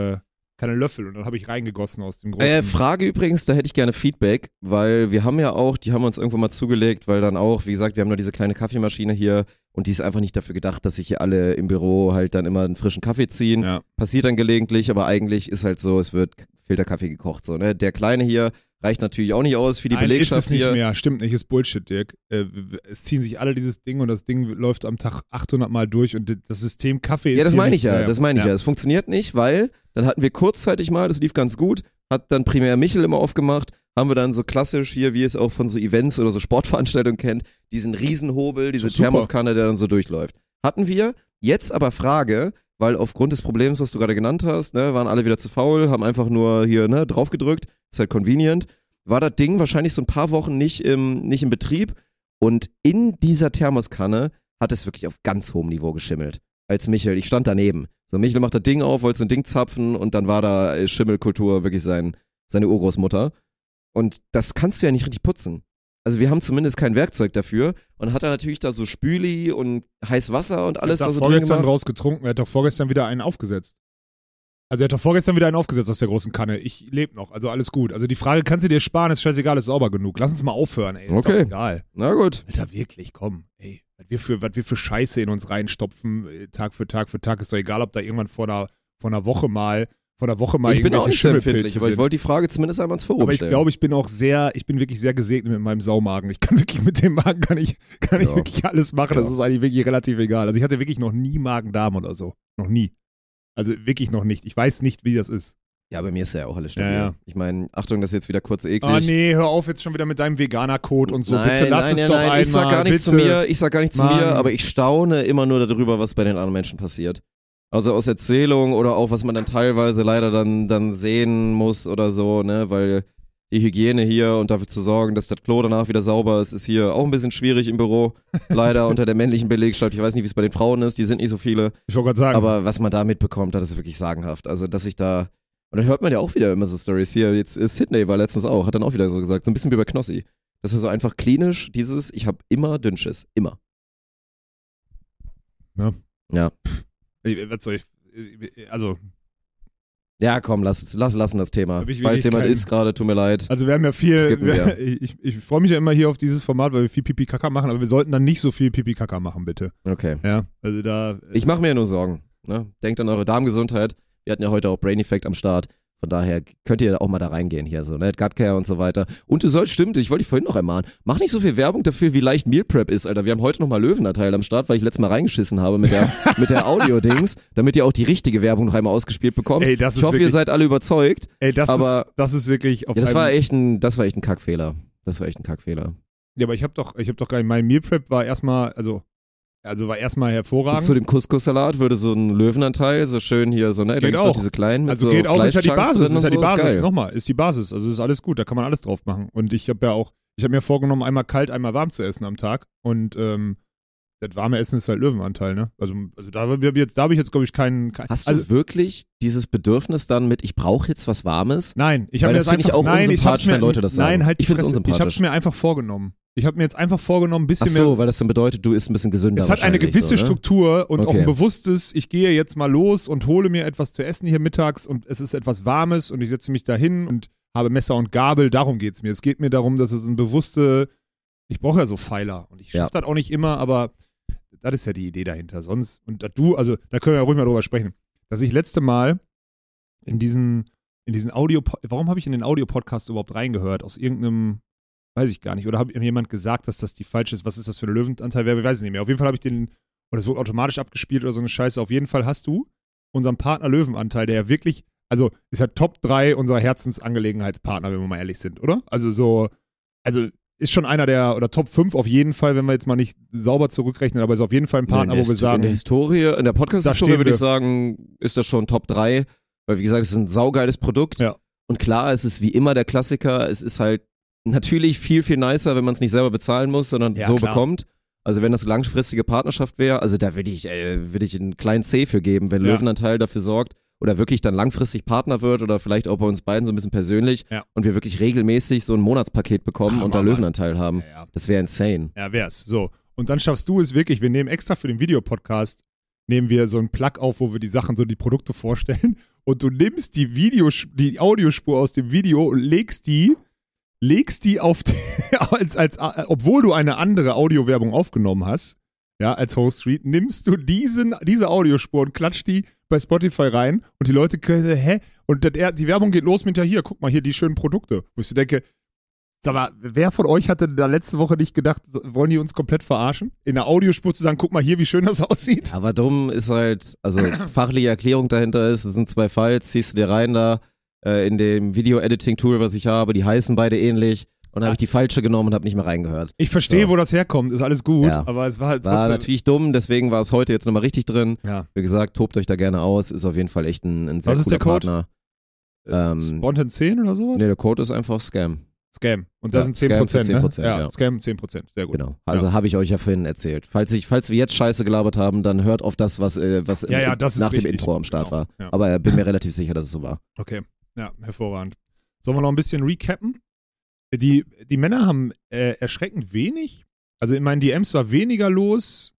Löffel und dann habe ich reingegossen aus dem großen. Frage übrigens, da hätte ich gerne Feedback, weil wir haben ja auch, die haben uns irgendwann mal zugelegt, weil dann auch, wie gesagt, wir haben nur diese kleine Kaffeemaschine hier und die ist einfach nicht dafür gedacht, dass sich hier alle im Büro halt dann immer einen frischen Kaffee ziehen. Ja. Passiert dann gelegentlich, aber eigentlich ist halt so, es wird Filterkaffee gekocht. So, ne? Der kleine hier reicht natürlich auch nicht aus für die Nein, Belegschaft ist es nicht hier. mehr. Stimmt nicht, ist Bullshit, Dirk. Es ziehen sich alle dieses Ding und das Ding läuft am Tag 800 Mal durch und das System Kaffee ist Ja, das hier meine nicht ich ja, mehr. das meine ich ja. Es funktioniert nicht, weil dann hatten wir kurzzeitig mal, das lief ganz gut, hat dann primär Michel immer aufgemacht, haben wir dann so klassisch hier, wie es auch von so Events oder so Sportveranstaltungen kennt, diesen Riesenhobel, diese Super. Thermoskanne, der dann so durchläuft. Hatten wir, jetzt aber Frage, weil aufgrund des Problems, was du gerade genannt hast, ne, waren alle wieder zu faul, haben einfach nur hier draufgedrückt, ist halt convenient, war das Ding wahrscheinlich so ein paar Wochen nicht im Betrieb und in dieser Thermoskanne hat es wirklich auf ganz hohem Niveau geschimmelt. Als Michel, ich stand daneben. So, Michel macht das Ding auf, wollte so ein Ding zapfen und dann war da Schimmelkultur wirklich seine Urgroßmutter. Und das kannst du ja nicht richtig putzen. Also wir haben zumindest kein Werkzeug dafür und hat er natürlich da so Spüli und heiß Wasser und alles Er da hat so doch drin vorgestern gemacht. draus getrunken, er hat doch vorgestern wieder einen aufgesetzt. Also er hat doch vorgestern wieder einen aufgesetzt aus der großen Kanne. Ich lebe noch, also alles gut. Also die Frage kannst du dir sparen, ist scheißegal, ist sauber genug. Lass uns mal aufhören, ey. Ist Okay. doch egal. Na gut. Alter, wirklich, komm, ey. Was wir für Scheiße in uns reinstopfen, Tag für Tag, ist doch egal, ob da irgendwann vor einer Woche mal Ich bin auch irgendwelche nicht so empfindlich, Schimmelpilze aber ich sind. wollte die Frage zumindest einmal ins Forum Aber ich stellen. glaube, ich bin wirklich sehr gesegnet mit meinem Saumagen. Ich kann wirklich mit dem Magen kann ich Ja. wirklich alles machen. Das Ja. ist eigentlich wirklich relativ egal. Also ich hatte wirklich noch nie Magen-Darm oder so. Noch nie. Also wirklich noch nicht. Ich weiß nicht, wie das ist. Ja, bei mir ist ja auch alles stabil. Ja, ja. Ich meine, Achtung, das ist jetzt wieder kurz eklig. Ah nee, hör auf jetzt schon wieder mit deinem Veganer-Code und so. Nein, Bitte lass nein, es nein, doch nein. einmal. Ich sag gar nicht zu bitte. mir, Mann. aber ich staune immer nur darüber, was bei den anderen Menschen passiert. Also aus Erzählung oder auch, was man dann teilweise leider dann sehen muss oder so, ne, weil die Hygiene hier und dafür zu sorgen, dass das Klo danach wieder sauber ist, ist hier auch ein bisschen schwierig im Büro. Leider unter der männlichen Belegschaft. Ich weiß nicht, wie es bei den Frauen ist, die sind nicht so viele. Ich wollte gerade sagen. Aber was man da mitbekommt, das ist wirklich sagenhaft. Also, dass ich da. Und dann hört man ja auch wieder immer so Stories hier. Jetzt Sydney war letztens auch, hat dann auch wieder so gesagt, so ein bisschen wie bei Knossi. Das ist so einfach klinisch, ich habe immer Dünnschiss. Immer. Ja. Ja. Was soll ich. Also, Ja, komm, lassen das Thema. Hab ich Falls wirklich jemand keinen- ist gerade, tut mir leid. also wir haben ja viel. Skippen wir. Ich freue mich ja immer hier auf dieses Format, weil wir viel Pipi-Kaka machen, aber wir sollten dann nicht so viel Pipi-Kaka machen, bitte. Okay. Ja, also da. Ich mache mir ja nur Sorgen. Ne? Denkt an eure Darmgesundheit. Wir hatten ja heute auch Brain Effect am Start. Von daher könnt ihr auch mal da reingehen hier, so, ne? Gutcare und so weiter. Und du sollst, stimmt, ich wollte dich vorhin noch ermahnen, mach nicht so viel Werbung dafür, wie leicht Meal Prep ist, Alter. Wir haben heute nochmal Löwenanteil am Start, weil ich letztes Mal reingeschissen habe mit der Audio-Dings, damit ihr auch die richtige Werbung noch einmal ausgespielt bekommt. Ey, das Ich ist hoffe, ihr wirklich- seid alle überzeugt. Ey, das aber- ist wirklich auf Ja, das einem- war echt ein Kackfehler. Ja, aber ich hab doch gar nicht, mein Meal Prep war erstmal, also war erstmal Und hervorragend. zu dem Couscous-Salat würde so ein Löwenanteil, so schön hier, so, ne? Da Geht gibt's auch auch. diese kleinen mit Also so geht auch, ist ja die Fleischchunks Basis, drin ist ja und die so, Basis, geil. nochmal, ist die Basis, also ist alles gut, da kann man alles drauf machen. Und ich habe mir vorgenommen, einmal kalt, einmal warm zu essen am Tag und das warme Essen ist halt Löwenanteil, ne? Also da habe ich jetzt, glaube ich, keinen. Hast also, du wirklich dieses Bedürfnis dann mit, ich brauche jetzt was Warmes? Nein, ich Weil habe mir das das finde ich einfach, auch nein, ich hab's unsympathisch, mir, wenn Leute das sagen. Nein, halt die Ich find's Fresse. unsympathisch. Ich habe es mir einfach vorgenommen. Ich habe mir jetzt einfach vorgenommen, ein bisschen Ach mehr. so, weil das dann bedeutet, du isst ein bisschen gesünder. Es hat eine wahrscheinlich gewisse so, ne? Struktur und auch Okay. ein bewusstes, ich gehe jetzt mal los und hole mir etwas zu essen hier mittags und es ist etwas Warmes und ich setze mich dahin und habe Messer und Gabel, darum geht es mir. Es geht mir darum, dass es ein ich brauche ja so Pfeiler und ich schaffe Ja. das auch nicht immer, aber das ist ja die Idee dahinter. Sonst, und da da können wir ja ruhig mal drüber sprechen, dass ich letzte Mal in diesen warum habe ich in den Audio-Podcast überhaupt reingehört? Aus irgendeinem, weiß ich gar nicht. Oder hat mir jemand gesagt, dass das die falsche ist? Was ist das für eine Löwenanteil? Ich weiß es nicht mehr. Auf jeden Fall habe ich oder es wurde automatisch abgespielt oder so eine Scheiße. Auf jeden Fall hast du unseren Partner Löwenanteil, der ja wirklich, also ist ja Top 3 unserer Herzensangelegenheitspartner, wenn wir mal ehrlich sind, oder? Also ist schon einer oder Top 5 auf jeden Fall, wenn wir jetzt mal nicht sauber zurückrechnen, aber ist auf jeden Fall ein Partner, wo wir sagen, In der Historie, in der Da Podcast-Historie stehen würde ich wir. sagen, ist das schon Top 3. Weil, wie gesagt, es ist ein saugeiles Produkt. Ja. Und klar, es ist wie immer der Klassiker. Es ist halt natürlich viel, viel nicer, wenn man es nicht selber bezahlen muss, sondern Ja, so klar. bekommt. Also wenn das langfristige Partnerschaft wäre, also da würde ich einen kleinen C für geben, wenn Ja. Löwenanteil dafür sorgt. oder wirklich dann langfristig Partner wird oder vielleicht auch bei uns beiden so ein bisschen persönlich Ja. und wir wirklich regelmäßig so ein Monatspaket bekommen und da Mann. Löwenanteil haben. Ja. Das wäre insane. Ja, wär's. So. Und dann schaffst du es wirklich, wir nehmen extra für den Videopodcast, nehmen wir so einen Plug auf, wo wir die Sachen, so die Produkte vorstellen und du nimmst die Audiospur aus dem Video und legst die auf obwohl du eine andere Audiowerbung aufgenommen hast, ja, als Host-Street, nimmst du diese Audiospur und klatscht die bei Spotify rein und die Leute können, und die Werbung geht los mit hier, guck mal hier, die schönen Produkte. Wo ich so denke, sag mal, wer von euch hatte da letzte Woche nicht gedacht, wollen die uns komplett verarschen? In der Audiospur zu sagen, guck mal hier, wie schön das aussieht. Aber dumm ist halt, also fachliche Erklärung dahinter ist, es sind 2 Files, ziehst du dir rein da in dem Video-Editing-Tool, was ich habe, die heißen beide ähnlich und dann habe ich die falsche genommen und habe nicht mehr reingehört. Ich verstehe, So. wo das herkommt, ist alles gut, Ja. aber es war halt War trotzdem. natürlich dumm, deswegen war es heute jetzt nochmal richtig drin. Ja. Wie gesagt, tobt euch da gerne aus, ist auf jeden Fall echt ein sehr Was ist cooler der Code? Partner. Spontan 10 oder so? Nee, der Code ist einfach Scam. Scam. Und da Ja, sind Scam 10%, für 10%, ne? ja. Scam 10%, sehr gut. Genau. Also habe ich euch ja vorhin erzählt. Falls wir jetzt Scheiße gelabert haben, dann hört auf das, was das ist nach dem richtig. Intro am Start Genau. war. Ja. Aber bin mir relativ sicher, dass es so war. Okay, ja, hervorragend. Sollen wir noch ein bisschen recappen? Die Männer haben erschreckend wenig. Also in meinen DMs war weniger los,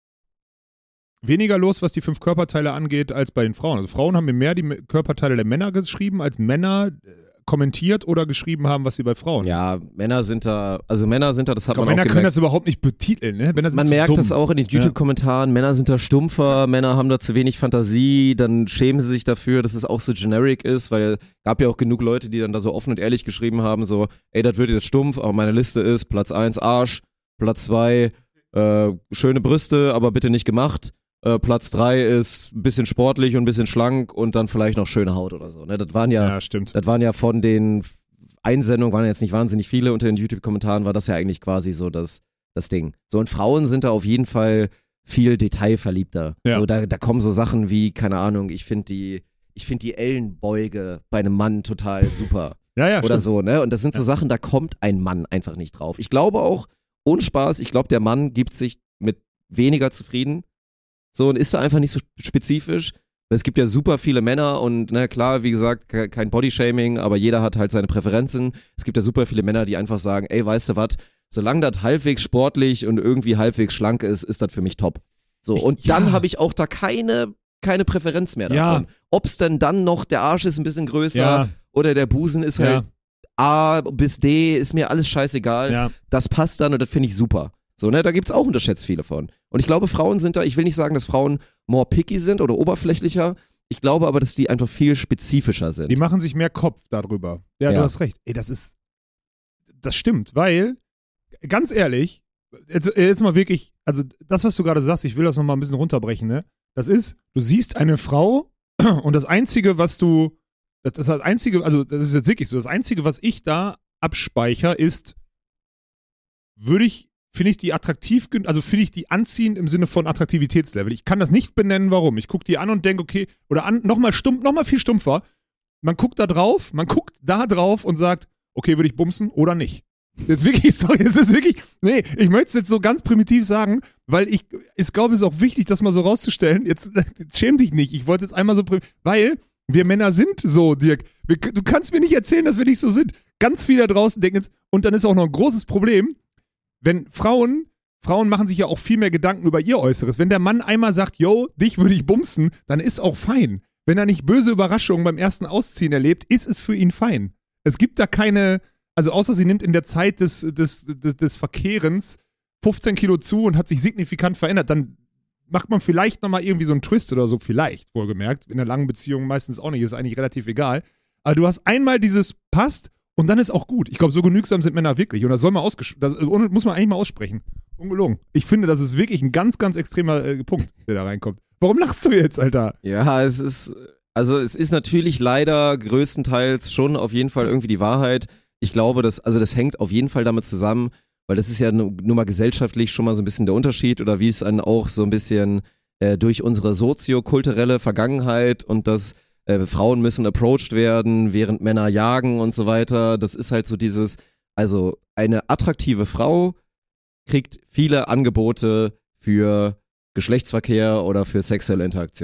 was die 5 Körperteile angeht, als bei den Frauen. Also Frauen haben mir mehr die Körperteile der Männer geschrieben, als Männer kommentiert oder geschrieben haben, was sie bei Frauen. Ja, Männer sind da, das hat Männer man auch können gemerkt. das überhaupt nicht betiteln, ne? Männer sind Man zu merkt dumm. es auch in den YouTube-Kommentaren, Männer sind da stumpfer, Männer haben da zu wenig Fantasie, dann schämen sie sich dafür, dass es auch so generic ist, weil gab ja auch genug Leute, die dann da so offen und ehrlich geschrieben haben, so, ey, das wird jetzt stumpf, aber meine Liste ist Platz 1 Arsch, Platz 2 schöne Brüste, aber bitte nicht gemacht, Platz 3 ist ein bisschen sportlich und ein bisschen schlank und dann vielleicht noch schöne Haut oder so. Ne? Das waren Ja, stimmt. von den Einsendungen, waren jetzt nicht wahnsinnig viele, unter den YouTube-Kommentaren war das ja eigentlich quasi so das Ding. So, und Frauen sind da auf jeden Fall viel detailverliebter. Ja. So, da kommen so Sachen wie, keine Ahnung, ich finde die Ellenbeuge bei einem Mann total super. Ja, Oder stimmt. so, ne? Und das sind so Sachen, da kommt ein Mann einfach nicht drauf. Ich glaube auch, ohne Spaß, ich glaube, der Mann gibt sich mit weniger zufrieden. So, und ist da einfach nicht so spezifisch. Es gibt ja super viele Männer und, na klar, wie gesagt, kein Bodyshaming, aber jeder hat halt seine Präferenzen. Es gibt ja super viele Männer, die einfach sagen, ey, weißt du was, solange das halbwegs sportlich und irgendwie halbwegs schlank ist, ist das für mich top. So, und dann habe ich auch da keine Präferenz mehr davon. Ob's denn dann noch, der Arsch ist ein bisschen größer oder der Busen ist halt A bis D, ist mir alles scheißegal. Ja. Das passt dann und das finde ich super. So, ne, da gibt's auch unterschätzt viele von. Und ich glaube, Frauen sind da, ich will nicht sagen, dass Frauen more picky sind oder oberflächlicher. Ich glaube aber, dass die einfach viel spezifischer sind. Die machen sich mehr Kopf darüber. Ja, du hast recht. Ey, das stimmt, weil, ganz ehrlich, jetzt mal wirklich, also das, was du gerade sagst, ich will das nochmal ein bisschen runterbrechen, ne? Das ist, du siehst eine Frau und das Einzige, was du, das ist das Einzige, also das ist jetzt wirklich so, das Einzige, was ich da abspeichere, ist, finde ich die attraktiv, also finde ich die anziehend im Sinne von Attraktivitätslevel. Ich kann das nicht benennen, warum. Ich gucke die an und denke, okay, oder nochmal viel stumpfer. Man guckt da drauf und sagt, okay, würde ich bumsen oder nicht. Jetzt wirklich, sorry, es ist wirklich, nee, ich möchte es jetzt so ganz primitiv sagen, weil ich glaube, es ist auch wichtig, das mal so rauszustellen. Jetzt schäm dich nicht, ich wollte jetzt einmal so, weil wir Männer sind so, Dirk. Du kannst mir nicht erzählen, dass wir nicht so sind. Ganz viele da draußen denken jetzt, und dann ist auch noch ein großes Problem, wenn Frauen machen sich ja auch viel mehr Gedanken über ihr Äußeres. Wenn der Mann einmal sagt, yo, dich würde ich bumsen, dann ist auch fein. Wenn er nicht böse Überraschungen beim ersten Ausziehen erlebt, ist es für ihn fein. Es gibt da keine, also außer sie nimmt in der Zeit des Verkehrens 15 Kilo zu und hat sich signifikant verändert, dann macht man vielleicht nochmal irgendwie so einen Twist oder so, vielleicht, wohlgemerkt. In einer langen Beziehung meistens auch nicht, ist eigentlich relativ egal. Aber du hast einmal dieses passt und dann ist auch gut. Ich glaube, so genügsam sind Männer wirklich. Und das muss man eigentlich mal aussprechen. Ungelogen. Ich finde, das ist wirklich ein ganz, ganz extremer Punkt, der da reinkommt. Warum lachst du jetzt, Alter? Ja, es ist natürlich leider größtenteils schon auf jeden Fall irgendwie die Wahrheit. Ich glaube, das hängt auf jeden Fall damit zusammen, weil das ist ja nur mal gesellschaftlich schon mal so ein bisschen der Unterschied oder wie es dann auch so ein bisschen durch unsere soziokulturelle Vergangenheit und das Frauen müssen approached werden, während Männer jagen und so weiter. Das ist halt so dieses, also eine attraktive Frau kriegt viele Angebote für Geschlechtsverkehr oder für sexuelle Interaktion.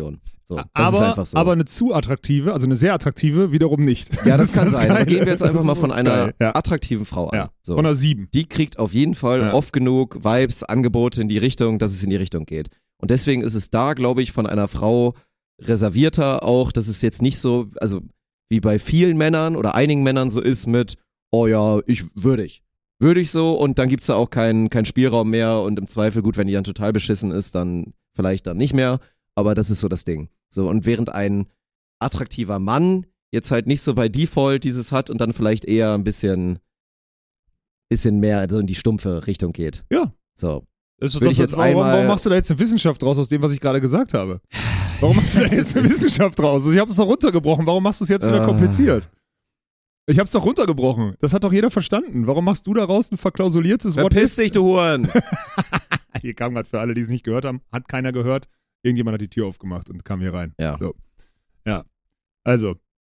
So, das ist einfach so. Aber eine zu attraktive, also eine sehr attraktive, wiederum nicht. Ja, das kann sein. geil. Aber gehen wir jetzt einfach mal von Das ist einer geil. attraktiven Frau an. Ja. So. Von einer 7. Die kriegt auf jeden Fall oft genug Vibes, Angebote in die Richtung, dass es in die Richtung geht. Und deswegen ist es da, glaube ich, von einer Frau reservierter auch, dass es jetzt nicht so, also wie bei vielen Männern oder einigen Männern so ist mit, oh ja, würde ich so, und dann gibt's da auch keinen Spielraum mehr und im Zweifel, gut, wenn die dann total beschissen ist, dann vielleicht dann nicht mehr, aber das ist so das Ding. So, und während ein attraktiver Mann jetzt halt nicht so bei Default dieses hat und dann vielleicht eher ein bisschen mehr also in die stumpfe Richtung geht. Ja. So. Warum machst du da jetzt eine Wissenschaft draus aus dem, was ich gerade gesagt habe? Warum machst du da jetzt eine Wissenschaft draus? Ich habe es doch runtergebrochen. Warum machst du es jetzt wieder kompliziert? Ich habe es doch runtergebrochen. Das hat doch jeder verstanden. Warum machst du daraus ein verklausuliertes Wort? Verpiss dich, du Huren! Hier kam gerade für alle, die es nicht gehört haben, hat keiner gehört. Irgendjemand hat die Tür aufgemacht und kam hier rein. Ja. So. Ja. Also.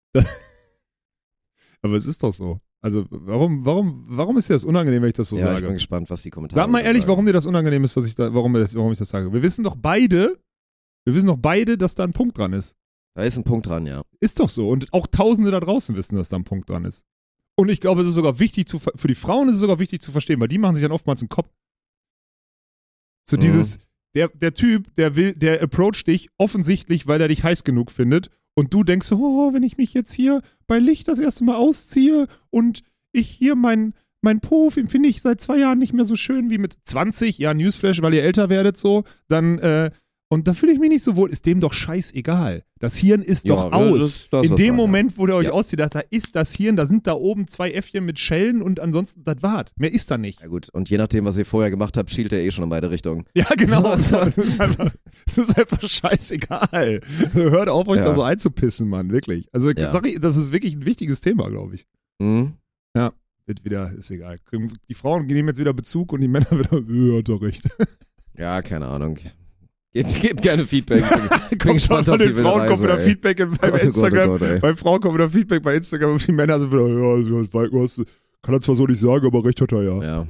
Aber es ist doch so. Also, warum ist dir das unangenehm, wenn ich das so sage? Ja, ich bin gespannt, was die Kommentare Sag mal ehrlich, sagen. warum dir das unangenehm ist, warum ich das sage. Wir wissen doch beide, dass da ein Punkt dran ist. Da ist ein Punkt dran, ja. Ist doch so. Und auch Tausende da draußen wissen, dass da ein Punkt dran ist. Und ich glaube, es ist sogar wichtig für die Frauen ist es sogar wichtig zu verstehen, weil die machen sich dann oftmals einen Kopf. So dieses, der Typ, der approacht dich offensichtlich, weil er dich heiß genug findet. Und du denkst so, oh, wenn ich mich jetzt hier bei Licht das erste Mal ausziehe und ich hier mein Po, den finde ich seit 2 Jahren nicht mehr so schön wie mit 20, ja, Newsflash, weil ihr älter werdet so, dann, und da fühle ich mich nicht so wohl, ist dem doch scheißegal. Das Hirn ist doch aus. Das in dem war, Moment, wo der euch auszieht, da ist das Hirn, da sind da oben 2 Äffchen mit Schellen und ansonsten, das war's. Mehr ist da nicht. Ja gut, und je nachdem, was ihr vorher gemacht habt, schielt er eh schon in beide Richtungen. Ja, genau. So. Das ist einfach scheißegal. Hört auf, euch da so einzupissen, Mann, wirklich. Also, sag ich, das ist wirklich ein wichtiges Thema, glaube ich. Mhm. Ja, wird wieder, ist egal. Die Frauen nehmen jetzt wieder Bezug und die Männer wieder, hat doch recht. Ja, keine Ahnung. Gebt gerne Feedback. Bin gespannt auf die Frauen kommt wieder Feedback bei Instagram. Bei Frauen kommt wieder Feedback bei Instagram und die Männer sind wieder, kann er zwar so nicht sagen, aber recht hat er ja. Ja.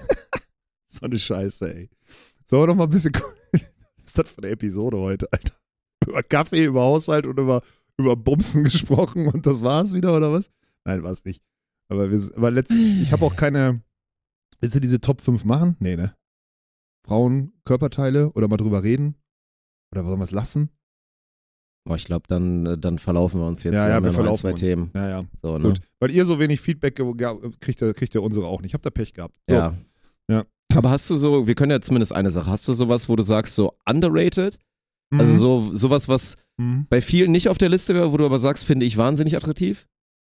So eine Scheiße, ey. Sollen wir noch mal ein bisschen, was ist das für eine Episode heute, Alter? Über Kaffee, über Haushalt und über Bumsen gesprochen und das war's wieder, oder was? Nein, war's nicht. Aber letztlich, ich habe auch keine, willst du diese Top 5 machen? Nee, ne? Frauen, Körperteile oder mal drüber reden? Oder sollen wir es lassen? Oh, ich glaube, dann verlaufen wir uns jetzt. Ja, wir verlaufen verlaufen ein, 2 Themen. Ja. So, ne? Gut. Weil ihr so wenig Feedback kriegt ihr unsere auch nicht. Ich habe da Pech gehabt. So. Ja. Aber hast du so, wir können ja zumindest eine Sache, hast du sowas, wo du sagst, so underrated? Also sowas, was bei vielen nicht auf der Liste wäre, wo du aber sagst, finde ich wahnsinnig attraktiv?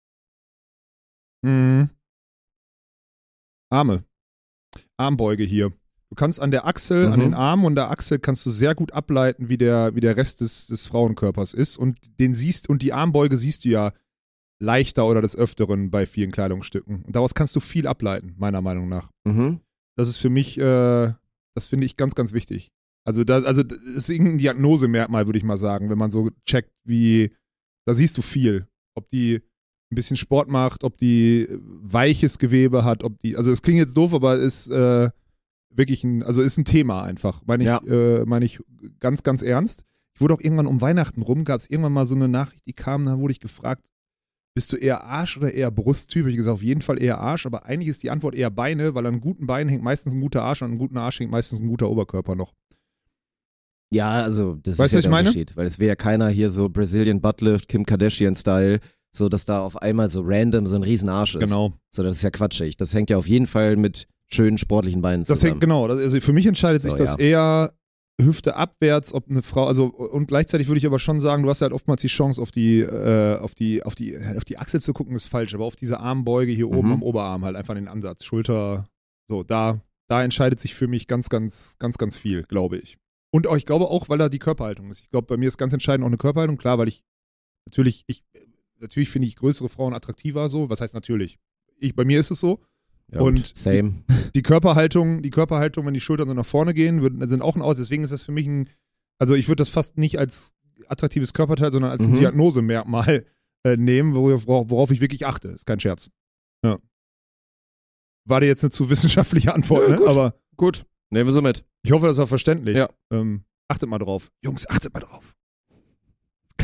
Arme. Armbeuge hier. Du kannst an der Achsel, an den Armen und der Achsel kannst du sehr gut ableiten, wie der Rest des Frauenkörpers ist. Und die Armbeuge siehst du ja leichter oder des Öfteren bei vielen Kleidungsstücken. Und daraus kannst du viel ableiten, meiner Meinung nach. Mhm. Das ist für mich, das finde ich ganz, ganz wichtig. Also das ist irgendein Diagnosemerkmal, würde ich mal sagen, wenn man so checkt, da siehst du viel. Ob die ein bisschen Sport macht, ob die weiches Gewebe hat, also es klingt jetzt doof, aber ist wirklich ist ein Thema einfach, meine ich ganz, ganz ernst. Ich wurde auch irgendwann um Weihnachten rum, gab es irgendwann mal so eine Nachricht, die kam, da wurde ich gefragt, bist du eher Arsch oder eher Brusttyp? Ich gesagt, auf jeden Fall eher Arsch, aber eigentlich ist die Antwort eher Beine, weil an guten Beinen hängt meistens ein guter Arsch und an einem guten Arsch hängt meistens ein guter Oberkörper noch. Ja, also das weißt ist ja der Unterschied, weil es wäre ja keiner hier so Brazilian Buttlift, Kim Kardashian-Style, so dass da auf einmal so random so ein riesen Arsch ist. Genau. So, das ist ja quatschig. Das hängt ja auf jeden Fall mit schönen sportlichen Beinen zusammen. Das hängt, genau. Also für mich entscheidet sich das eher Hüfte abwärts, ob eine Frau, also und gleichzeitig würde ich aber schon sagen, du hast halt oftmals die Chance, auf die Achsel zu gucken, ist falsch, aber auf diese Armbeuge hier oben am Oberarm halt einfach den Ansatz, Schulter, so, da entscheidet sich für mich ganz, ganz, ganz, ganz viel, glaube ich. Und auch, ich glaube auch, weil da die Körperhaltung ist. Ich glaube, bei mir ist ganz entscheidend auch eine Körperhaltung, klar, weil natürlich finde ich größere Frauen attraktiver so, was heißt natürlich? Bei mir ist es so. Ja, und same. Die Körperhaltung, wenn die Schultern so nach vorne gehen, sind auch ein Aus. Deswegen ist das für mich also ich würde das fast nicht als attraktives Körperteil, sondern als ein Diagnosemerkmal nehmen, worauf ich wirklich achte. Ist kein Scherz. Ja. War dir jetzt eine zu wissenschaftliche Antwort, ja, ne? Gut. Aber gut, nehmen wir so mit. Ich hoffe, das war verständlich. Ja. Achtet mal drauf. Jungs, achtet mal drauf.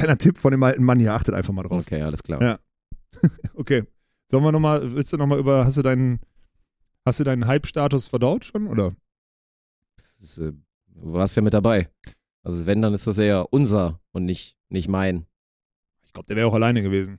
kleiner Tipp von dem alten Mann hier, achtet einfach mal drauf. Okay, alles klar. Ja. Okay. Willst du nochmal hast du deinen Hype-Status verdaut schon, oder? Du warst ja mit dabei. Also wenn, dann ist das eher unser und nicht mein. Ich glaube, der wäre auch alleine gewesen.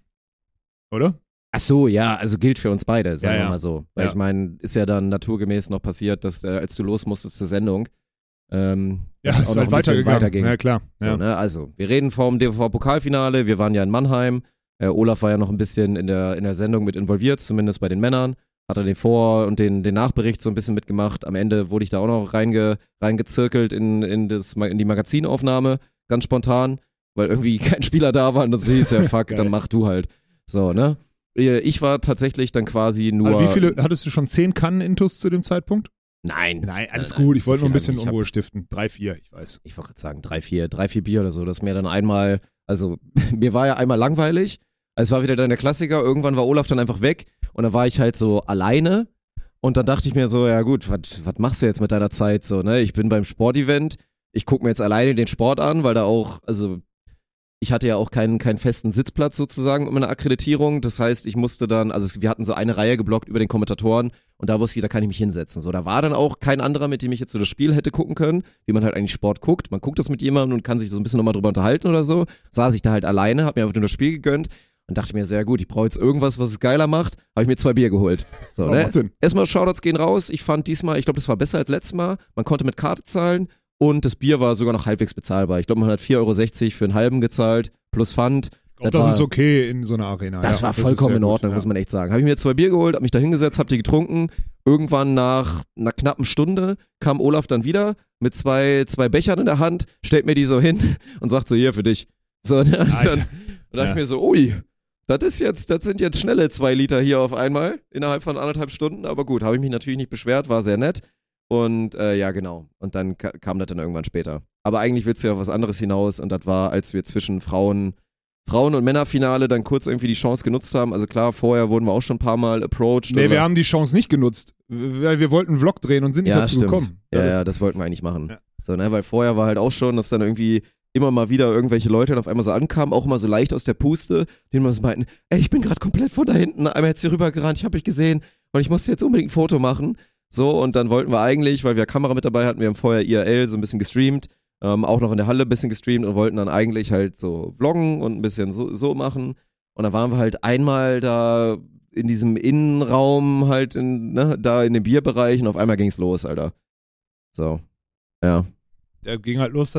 Oder? Ach so, ja, also gilt für uns beide, sagen wir Ja. mal so. Weil ich meine, ist ja dann naturgemäß noch passiert, dass als du los musstest zur Sendung, Ja, auch ist noch halt ein bisschen weiterging. Ja, klar. So, Ja. ne? Also, wir reden vom DVV-Pokalfinale, wir waren ja in Mannheim. Olaf war ja noch ein bisschen in der Sendung mit involviert, zumindest bei den Männern. Hat er den Vor- und den Nachbericht so ein bisschen mitgemacht. Am Ende wurde ich da auch noch reingezirkelt in die Magazinaufnahme, ganz spontan, weil irgendwie kein Spieler da war und das hieß ja, fuck, dann mach du halt. So, ne? Ich war tatsächlich dann quasi nur... Also wie viele, hattest du schon 10 Kannen-Intus zu dem Zeitpunkt? Nein, Alles gut, ich wollte nur ein bisschen Ich hab- Unruhe stiften. 3, 4, ich weiß. Ich wollte gerade sagen, 3, 4 Bier oder so, dass mir dann einmal, also mir war ja einmal langweilig, es war wieder dann der Klassiker, irgendwann war Olaf dann einfach weg und dann war ich halt so alleine und dann dachte ich mir so, ja gut, was machst du jetzt mit deiner Zeit so, ne? Ich bin beim Sportevent, ich gucke mir jetzt alleine den Sport an, weil da auch, also ich hatte ja auch keinen festen Sitzplatz sozusagen mit meiner Akkreditierung, das heißt, ich musste dann, also wir hatten so eine Reihe geblockt über den Kommentatoren und da wusste ich, da kann ich mich hinsetzen. So, da war dann auch kein anderer, mit dem ich jetzt so das Spiel hätte gucken können, wie man halt eigentlich Sport guckt. Man guckt das mit jemandem und kann sich so ein bisschen nochmal drüber unterhalten oder so. Saß ich da halt alleine, hab mir einfach nur das Spiel gegönnt und dachte mir, sehr gut, ich brauche jetzt irgendwas, was es geiler macht, habe ich mir 2 Bier geholt. So, ne? Macht Sinn. Erstmal Shoutouts gehen raus, ich fand diesmal, ich glaube, das war besser als letztes Mal, man konnte mit Karte zahlen und das Bier war sogar noch halbwegs bezahlbar. Ich glaube, man hat 4,60 € für einen halben gezahlt, plus Pfand. Das ist okay in so einer Arena. Das war ist vollkommen sehr in Ordnung, gut, muss man echt sagen. Habe ich mir 2 Bier geholt, habe mich da hingesetzt, habe die getrunken. Irgendwann nach einer knappen Stunde kam Olaf dann wieder mit zwei Bechern in der Hand, stellt mir die so hin und sagt so, hier für dich. So, und dann dachte ich mir so, ui, das sind jetzt schnelle 2 Liter hier auf einmal, innerhalb von 1,5 Stunden. Aber gut, habe ich mich natürlich nicht beschwert, war sehr nett. Und ja, genau. Und dann kam das dann irgendwann später. Aber eigentlich willst du ja auf was anderes hinaus. Und das war, als wir zwischen Frauen- und Männerfinale dann kurz irgendwie die Chance genutzt haben. Also klar, vorher wurden wir auch schon ein paar Mal approached. Nee, wir haben die Chance nicht genutzt, weil wir wollten einen Vlog drehen und sind nicht dazu gekommen. Ja, das wollten wir eigentlich machen. Ja. So, ne, weil vorher war halt auch schon, dass dann irgendwie immer mal wieder irgendwelche Leute dann auf einmal so ankamen, auch immer so leicht aus der Puste, denen wir so meinten, ey, ich bin gerade komplett von da hinten, einmal jetzt hier rübergerannt, ich habe euch gesehen und ich musste jetzt unbedingt ein Foto machen. So, und dann wollten wir eigentlich, weil wir Kamera mit dabei hatten, wir haben vorher IRL so ein bisschen gestreamt, auch noch in der Halle ein bisschen gestreamt und wollten dann eigentlich halt so vloggen und ein bisschen so machen. Und dann waren wir halt einmal da in diesem Innenraum halt da in dem Bierbereich und auf einmal ging's los, Alter. So, ja. Der ging halt los,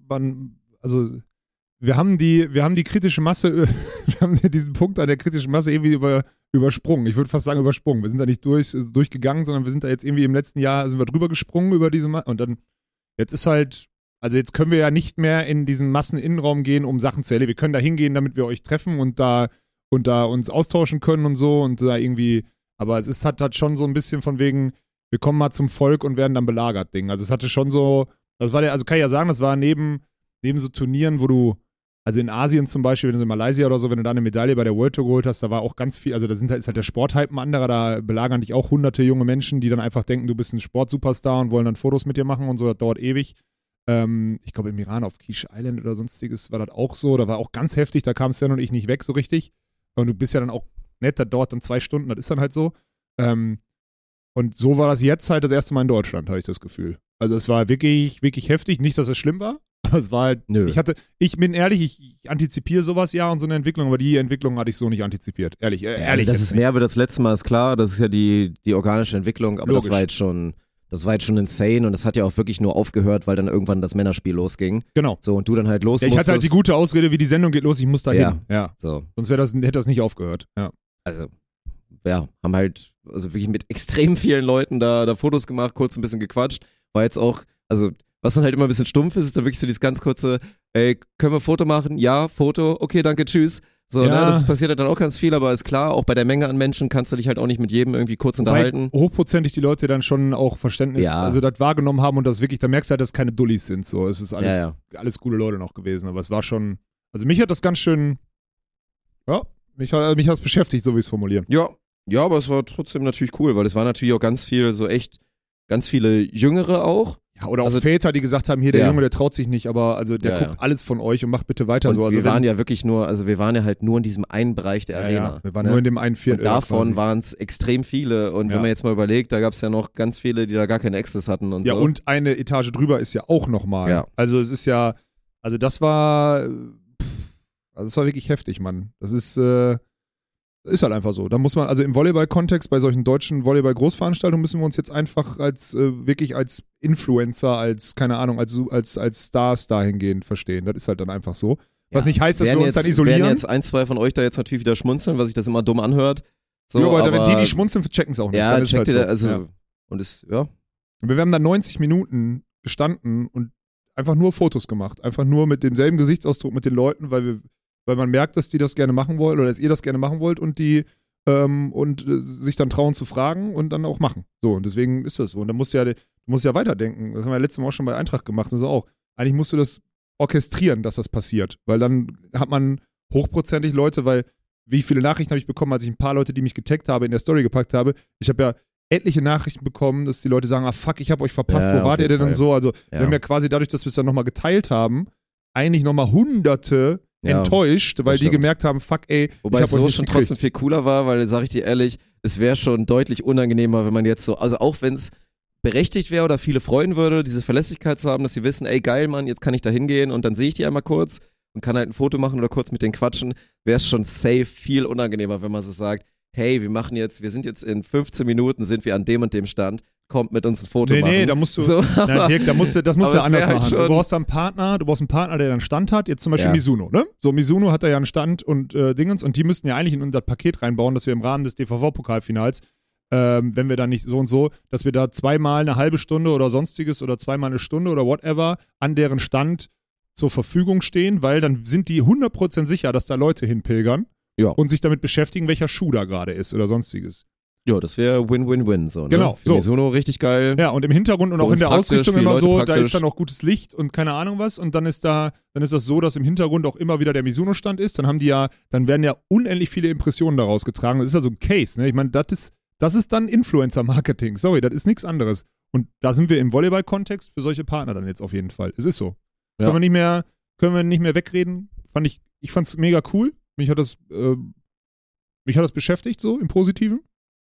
wir haben die kritische Masse, wir haben diesen Punkt an der kritischen Masse irgendwie übersprungen. Ich würde fast sagen übersprungen. Wir sind da nicht durchgegangen, sondern wir sind da jetzt irgendwie im letzten Jahr, sind wir drüber gesprungen über diese Masse und dann, jetzt ist halt, also jetzt können wir ja nicht mehr in diesen Masseninnenraum gehen, um Sachen zu erleben. Wir können da hingehen, damit wir euch treffen und da uns austauschen können und so und da irgendwie, aber es ist hat schon so ein bisschen von wegen, wir kommen mal zum Volk und werden dann belagert, Ding. Also es hatte schon so, das war also kann ich ja sagen, das war neben so Turnieren, wo du, also in Asien zum Beispiel, wenn du in Malaysia oder so, wenn du da eine Medaille bei der World Tour geholt hast, da war auch ganz viel, also da ist halt der Sporthype ein anderer, da belagern dich auch hunderte junge Menschen, die dann einfach denken, du bist ein Sportsuperstar und wollen dann Fotos mit dir machen und so, das dauert ewig. Ich glaube im Iran auf Quiche Island oder sonstiges war das auch so, da war auch ganz heftig, da kam Sven und ich nicht weg so richtig und du bist ja dann auch nett, das dauert dann 2 Stunden, das ist dann halt so. Und so war das jetzt halt das erste Mal in Deutschland, habe ich das Gefühl. Also es war wirklich, wirklich heftig, nicht, dass es schlimm war, aber es war halt, Nö. ich bin ehrlich, ich antizipiere sowas ja und so eine Entwicklung, aber die Entwicklung hatte ich so nicht antizipiert, ehrlich. Also, dass es mehr wird als letztes Mal, ist klar, das ist ja die organische Entwicklung, aber Logisch. das war jetzt schon insane und das hat ja auch wirklich nur aufgehört, weil dann irgendwann das Männerspiel losging. Genau. So, und du dann halt los Ja, ich hatte halt die gute Ausrede, wie die Sendung geht los, ich muss da hin. Ja. So, Sonst hätte das nicht aufgehört. Ja. also, ja, haben halt, also wirklich mit extrem vielen Leuten da Fotos gemacht, kurz ein bisschen gequatscht, war jetzt auch, also, was dann halt immer ein bisschen stumpf ist dann wirklich so dieses ganz kurze, ey, können wir ein Foto machen? Ja, Foto, okay, danke, tschüss. So, Ja. ne, das passiert halt dann auch ganz viel, aber ist klar, auch bei der Menge an Menschen kannst du dich halt auch nicht mit jedem irgendwie kurz unterhalten. Wobei hochprozentig die Leute dann schon auch Verständnis, Ja. also das wahrgenommen haben und das wirklich, da merkst du halt, dass es keine Dullis sind. So, es ist alles, Ja. alles coole Leute noch gewesen, aber es war schon, also mich hat das ganz schön, ja, mich hat es beschäftigt, so wie ich es formulieren. Ja, aber es war trotzdem natürlich cool, weil es war natürlich auch ganz viel so echt, ganz viele Jüngere auch, Ja, oder auch Also- Väter, die gesagt haben, hier, der Ja. Junge, der traut sich nicht, aber also der Ja, guckt alles von euch und macht bitte weiter Und so. Also wir waren ja wirklich nur, also wir waren ja halt nur in diesem einen Bereich der Arena. wir waren ne? nur in dem einen Viertel. Und davon quasi. waren es extrem viele. Und Ja. wenn man jetzt mal überlegt, da gab es ja noch ganz viele, die da gar keinen Access hatten und Ja, so. und eine Etage drüber ist ja auch nochmal. Ja. Also es ist ja, also das war wirklich heftig, Mann. Das ist halt einfach so. Da muss man, also im Volleyball-Kontext, bei solchen deutschen Volleyball-Großveranstaltungen müssen wir uns jetzt einfach wirklich als Influencer, als, keine Ahnung, als Stars dahingehend verstehen. Das ist halt dann einfach so. Was nicht heißt, dass wir uns dann isolieren. Werden jetzt ein, zwei von euch da jetzt natürlich wieder schmunzeln, weil sich das immer dumm anhört. So, ja, aber wenn die schmunzeln, checken es auch nicht. Ja, Dann ist es checkt halt ihr so. da, also, Ja. und es, ja. Und wir haben da 90 Minuten gestanden und einfach nur Fotos gemacht. Einfach nur mit demselben Gesichtsausdruck mit den Leuten, weil man merkt, dass die das gerne machen wollen oder dass ihr das gerne machen wollt und die sich dann trauen zu fragen und dann auch machen. So, und deswegen ist das so. Und du musst ja weiterdenken. Das haben wir letztes Mal auch schon bei Eintracht gemacht und so auch. Eigentlich musst du das orchestrieren, dass das passiert. Weil dann hat man hochprozentig Leute, weil wie viele Nachrichten habe ich bekommen, als ich ein paar Leute, die mich getaggt habe, in der Story gepackt habe. Ich habe ja etliche Nachrichten bekommen, dass die Leute sagen, fuck, ich habe euch verpasst, Ja, wo auf wart ihr jeden denn und Fall. so. Also Ja. wir haben ja quasi dadurch, dass wir es dann nochmal geteilt haben, eigentlich nochmal Hunderte Ja, enttäuscht, weil die stimmt. gemerkt haben, fuck ey, Wobei ich es habe euch so nicht schon gekriegt. trotzdem viel cooler war, weil, sag ich dir ehrlich, es wäre schon deutlich unangenehmer, wenn man jetzt so, also auch wenn es berechtigt wäre oder viele freuen würde, diese Verlässlichkeit zu haben, dass sie wissen, ey geil, Mann, jetzt kann ich da hingehen und dann sehe ich die einmal kurz und kann halt ein Foto machen oder kurz mit denen quatschen, wäre es schon safe viel unangenehmer, wenn man so sagt, hey, wir sind jetzt in 15 Minuten, sind wir an dem und dem Stand, kommt mit uns ein Foto machen. Nee, da musst du, So, nein, Dirk, das musst du aber ja es anders wär halt machen. schon- Du brauchst einen Partner, der dann Stand hat, jetzt zum Beispiel Ja. Mizuno, ne? So, Mizuno hat da ja einen Stand und Dingens und die müssten ja eigentlich in unser Paket reinbauen, dass wir im Rahmen des DVV-Pokalfinals, wenn wir dann nicht so und so, dass wir da zweimal eine halbe Stunde oder sonstiges oder zweimal eine Stunde oder whatever an deren Stand zur Verfügung stehen, weil dann sind die 100% sicher, dass da Leute hinpilgern Ja. und sich damit beschäftigen, welcher Schuh da gerade ist oder sonstiges. ja, das wäre Win-Win-Win, so, ne? Genau, Für so. Mizuno richtig geil. Ja, und im Hintergrund und Für auch in uns der praktisch, Ausrichtung für die immer Leute so, da praktisch. ist dann auch gutes Licht und keine Ahnung was und dann ist das so, dass im Hintergrund auch immer wieder der Mizuno-Stand ist, dann werden ja unendlich viele Impressionen daraus getragen. Das ist also ein Case, ne? Ich meine, das ist dann Influencer-Marketing. Sorry, das ist nichts anderes. Und da sind wir im Volleyball-Kontext für solche Partner dann jetzt auf jeden Fall. Es ist so. Ja. Können wir nicht mehr wegreden. Ich fand's mega cool. Mich hat das beschäftigt so im Positiven.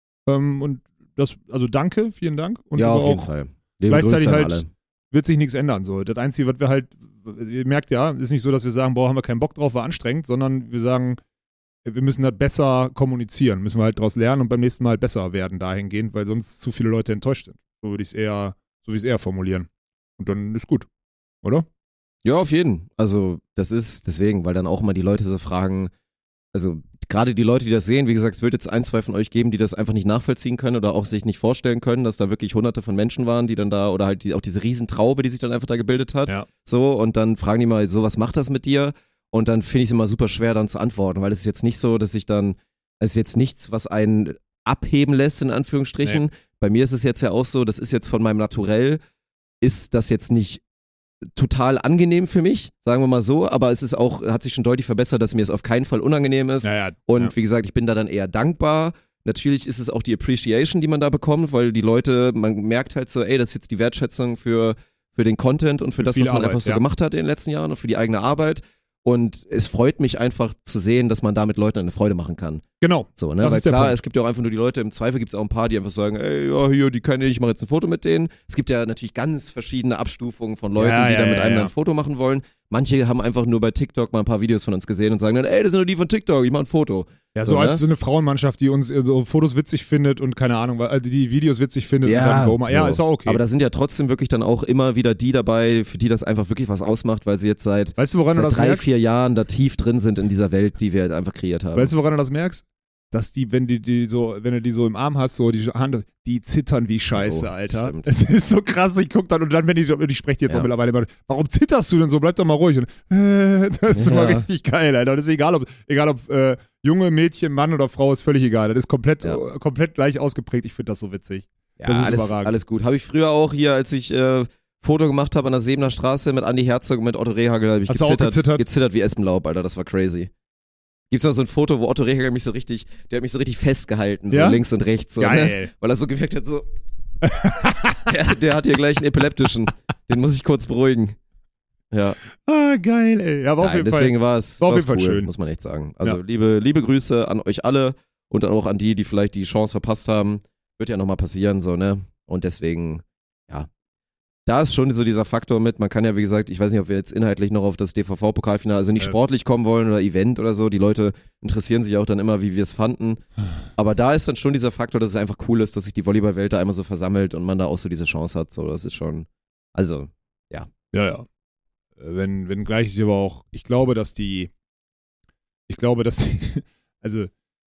Und also danke, vielen Dank. Und Ja, aber auf jeden auch Fall. Liebe gleichzeitig Grüße an halt alle. wird sich nichts ändern. So. Das Einzige, was wir halt, ihr merkt ja, ist nicht so, dass wir sagen, boah, haben wir keinen Bock drauf, war anstrengend, sondern wir sagen, wir müssen das besser kommunizieren, müssen wir halt daraus lernen und beim nächsten Mal halt besser werden dahingehend, weil sonst zu viele Leute enttäuscht sind. So würde ich es eher formulieren. Und dann ist gut, oder? Ja, auf jeden. Also, das ist deswegen, weil dann auch mal die Leute so fragen, also gerade die Leute, die das sehen, wie gesagt, es wird jetzt ein, zwei von euch geben, die das einfach nicht nachvollziehen können oder auch sich nicht vorstellen können, dass da wirklich hunderte von Menschen waren, die dann da, oder halt auch diese Riesentraube, die sich dann einfach da gebildet hat. Ja. So, und dann fragen die mal, so, was macht das mit dir? Und dann finde ich es immer super schwer, dann zu antworten, weil es ist jetzt nicht so, dass es ist jetzt nichts, was einen abheben lässt, in Anführungsstrichen. Nee. Bei mir ist es jetzt ja auch so, das ist jetzt von meinem Naturell, ist das jetzt nicht total angenehm für mich, sagen wir mal so, aber es ist auch, hat sich schon deutlich verbessert, dass mir es auf keinen Fall unangenehm ist. Ja, Und wie gesagt, ich bin da dann eher dankbar. Natürlich ist es auch die Appreciation, die man da bekommt, weil die Leute, man merkt halt so, ey, das ist jetzt die Wertschätzung für den Content und für das, viel was man Arbeit, einfach so ja. gemacht hat in den letzten Jahren und für die eigene Arbeit. Und es freut mich einfach zu sehen, dass man damit Leuten eine Freude machen kann. Genau. So, ne? Das Weil ist der klar, Punkt. es gibt ja auch einfach nur die Leute, im Zweifel gibt es auch ein paar, die einfach sagen, ey, ja, hier, die kenne ich, ich mache jetzt ein Foto mit denen. Es gibt ja natürlich ganz verschiedene Abstufungen von Leuten, Ja, die ja, dann mit ja, einem ja. ein Foto machen wollen. Manche haben einfach nur bei TikTok mal ein paar Videos von uns gesehen und sagen dann, ey, das sind nur die von TikTok, ich mache ein Foto. Ja, so ne? als so eine Frauenmannschaft, die uns so Fotos witzig findet und keine Ahnung, weil die Videos witzig findet und dann go mal. Ja, so. ist auch okay. Aber da sind ja trotzdem wirklich dann auch immer wieder die dabei, für die das einfach wirklich was ausmacht, weil sie jetzt seit weißt du, woran du das 3-4 merkst? Jahren da tief drin sind in dieser Welt, die wir halt einfach kreiert haben. Weißt du, woran du das merkst? Dass wenn du die so im Arm hast, so die Hand, die zittern wie Scheiße, Oh, Alter. stimmt. Es ist so krass, ich guck dann und dann, wenn ich spreche jetzt Ja. auch mittlerweile immer, warum zitterst du denn so? Bleib doch mal ruhig. Und, das ist immer Ja. richtig geil, Alter. Und das ist egal ob junge Mädchen, Mann oder Frau, ist völlig egal. Das ist komplett gleich ausgeprägt. Ich finde das so witzig. Ja, das ist alles, überragend. alles gut. Habe ich früher auch hier, als ich Foto gemacht habe an der Sebener Straße mit Andi Herzog und mit Otto Rehagel, habe ich Hast du auch gezittert? gezittert wie Espenlaub, Alter, das war crazy. Gibt's noch so ein Foto, wo Otto Rehagel der hat mich so richtig festgehalten, so Ja? links und rechts, so, ne? Geil. Weil er so gewirkt hat, so. der hat hier gleich einen epileptischen. Den muss ich kurz beruhigen. Ja. Ah, geil, ey. Ja, aber auf jeden deswegen Fall. war es War auf jeden cool, Fall schön. muss man echt sagen. Also Ja. liebe Grüße an euch alle und dann auch an die vielleicht die Chance verpasst haben. Wird ja nochmal passieren, so, ne? Und deswegen, ja. Da ist schon so dieser Faktor mit, man kann ja, wie gesagt, ich weiß nicht, ob wir jetzt inhaltlich noch auf das DVV-Pokalfinale, also nicht sportlich kommen wollen oder Event oder so, die Leute interessieren sich auch dann immer, wie wir es fanden, aber da ist dann schon dieser Faktor, dass es einfach cool ist, dass sich die Volleyballwelt da einmal so versammelt und man da auch so diese Chance hat, so, das ist schon, also, ja. Ja. Wenn gleich ich aber auch, ich glaube, dass die, also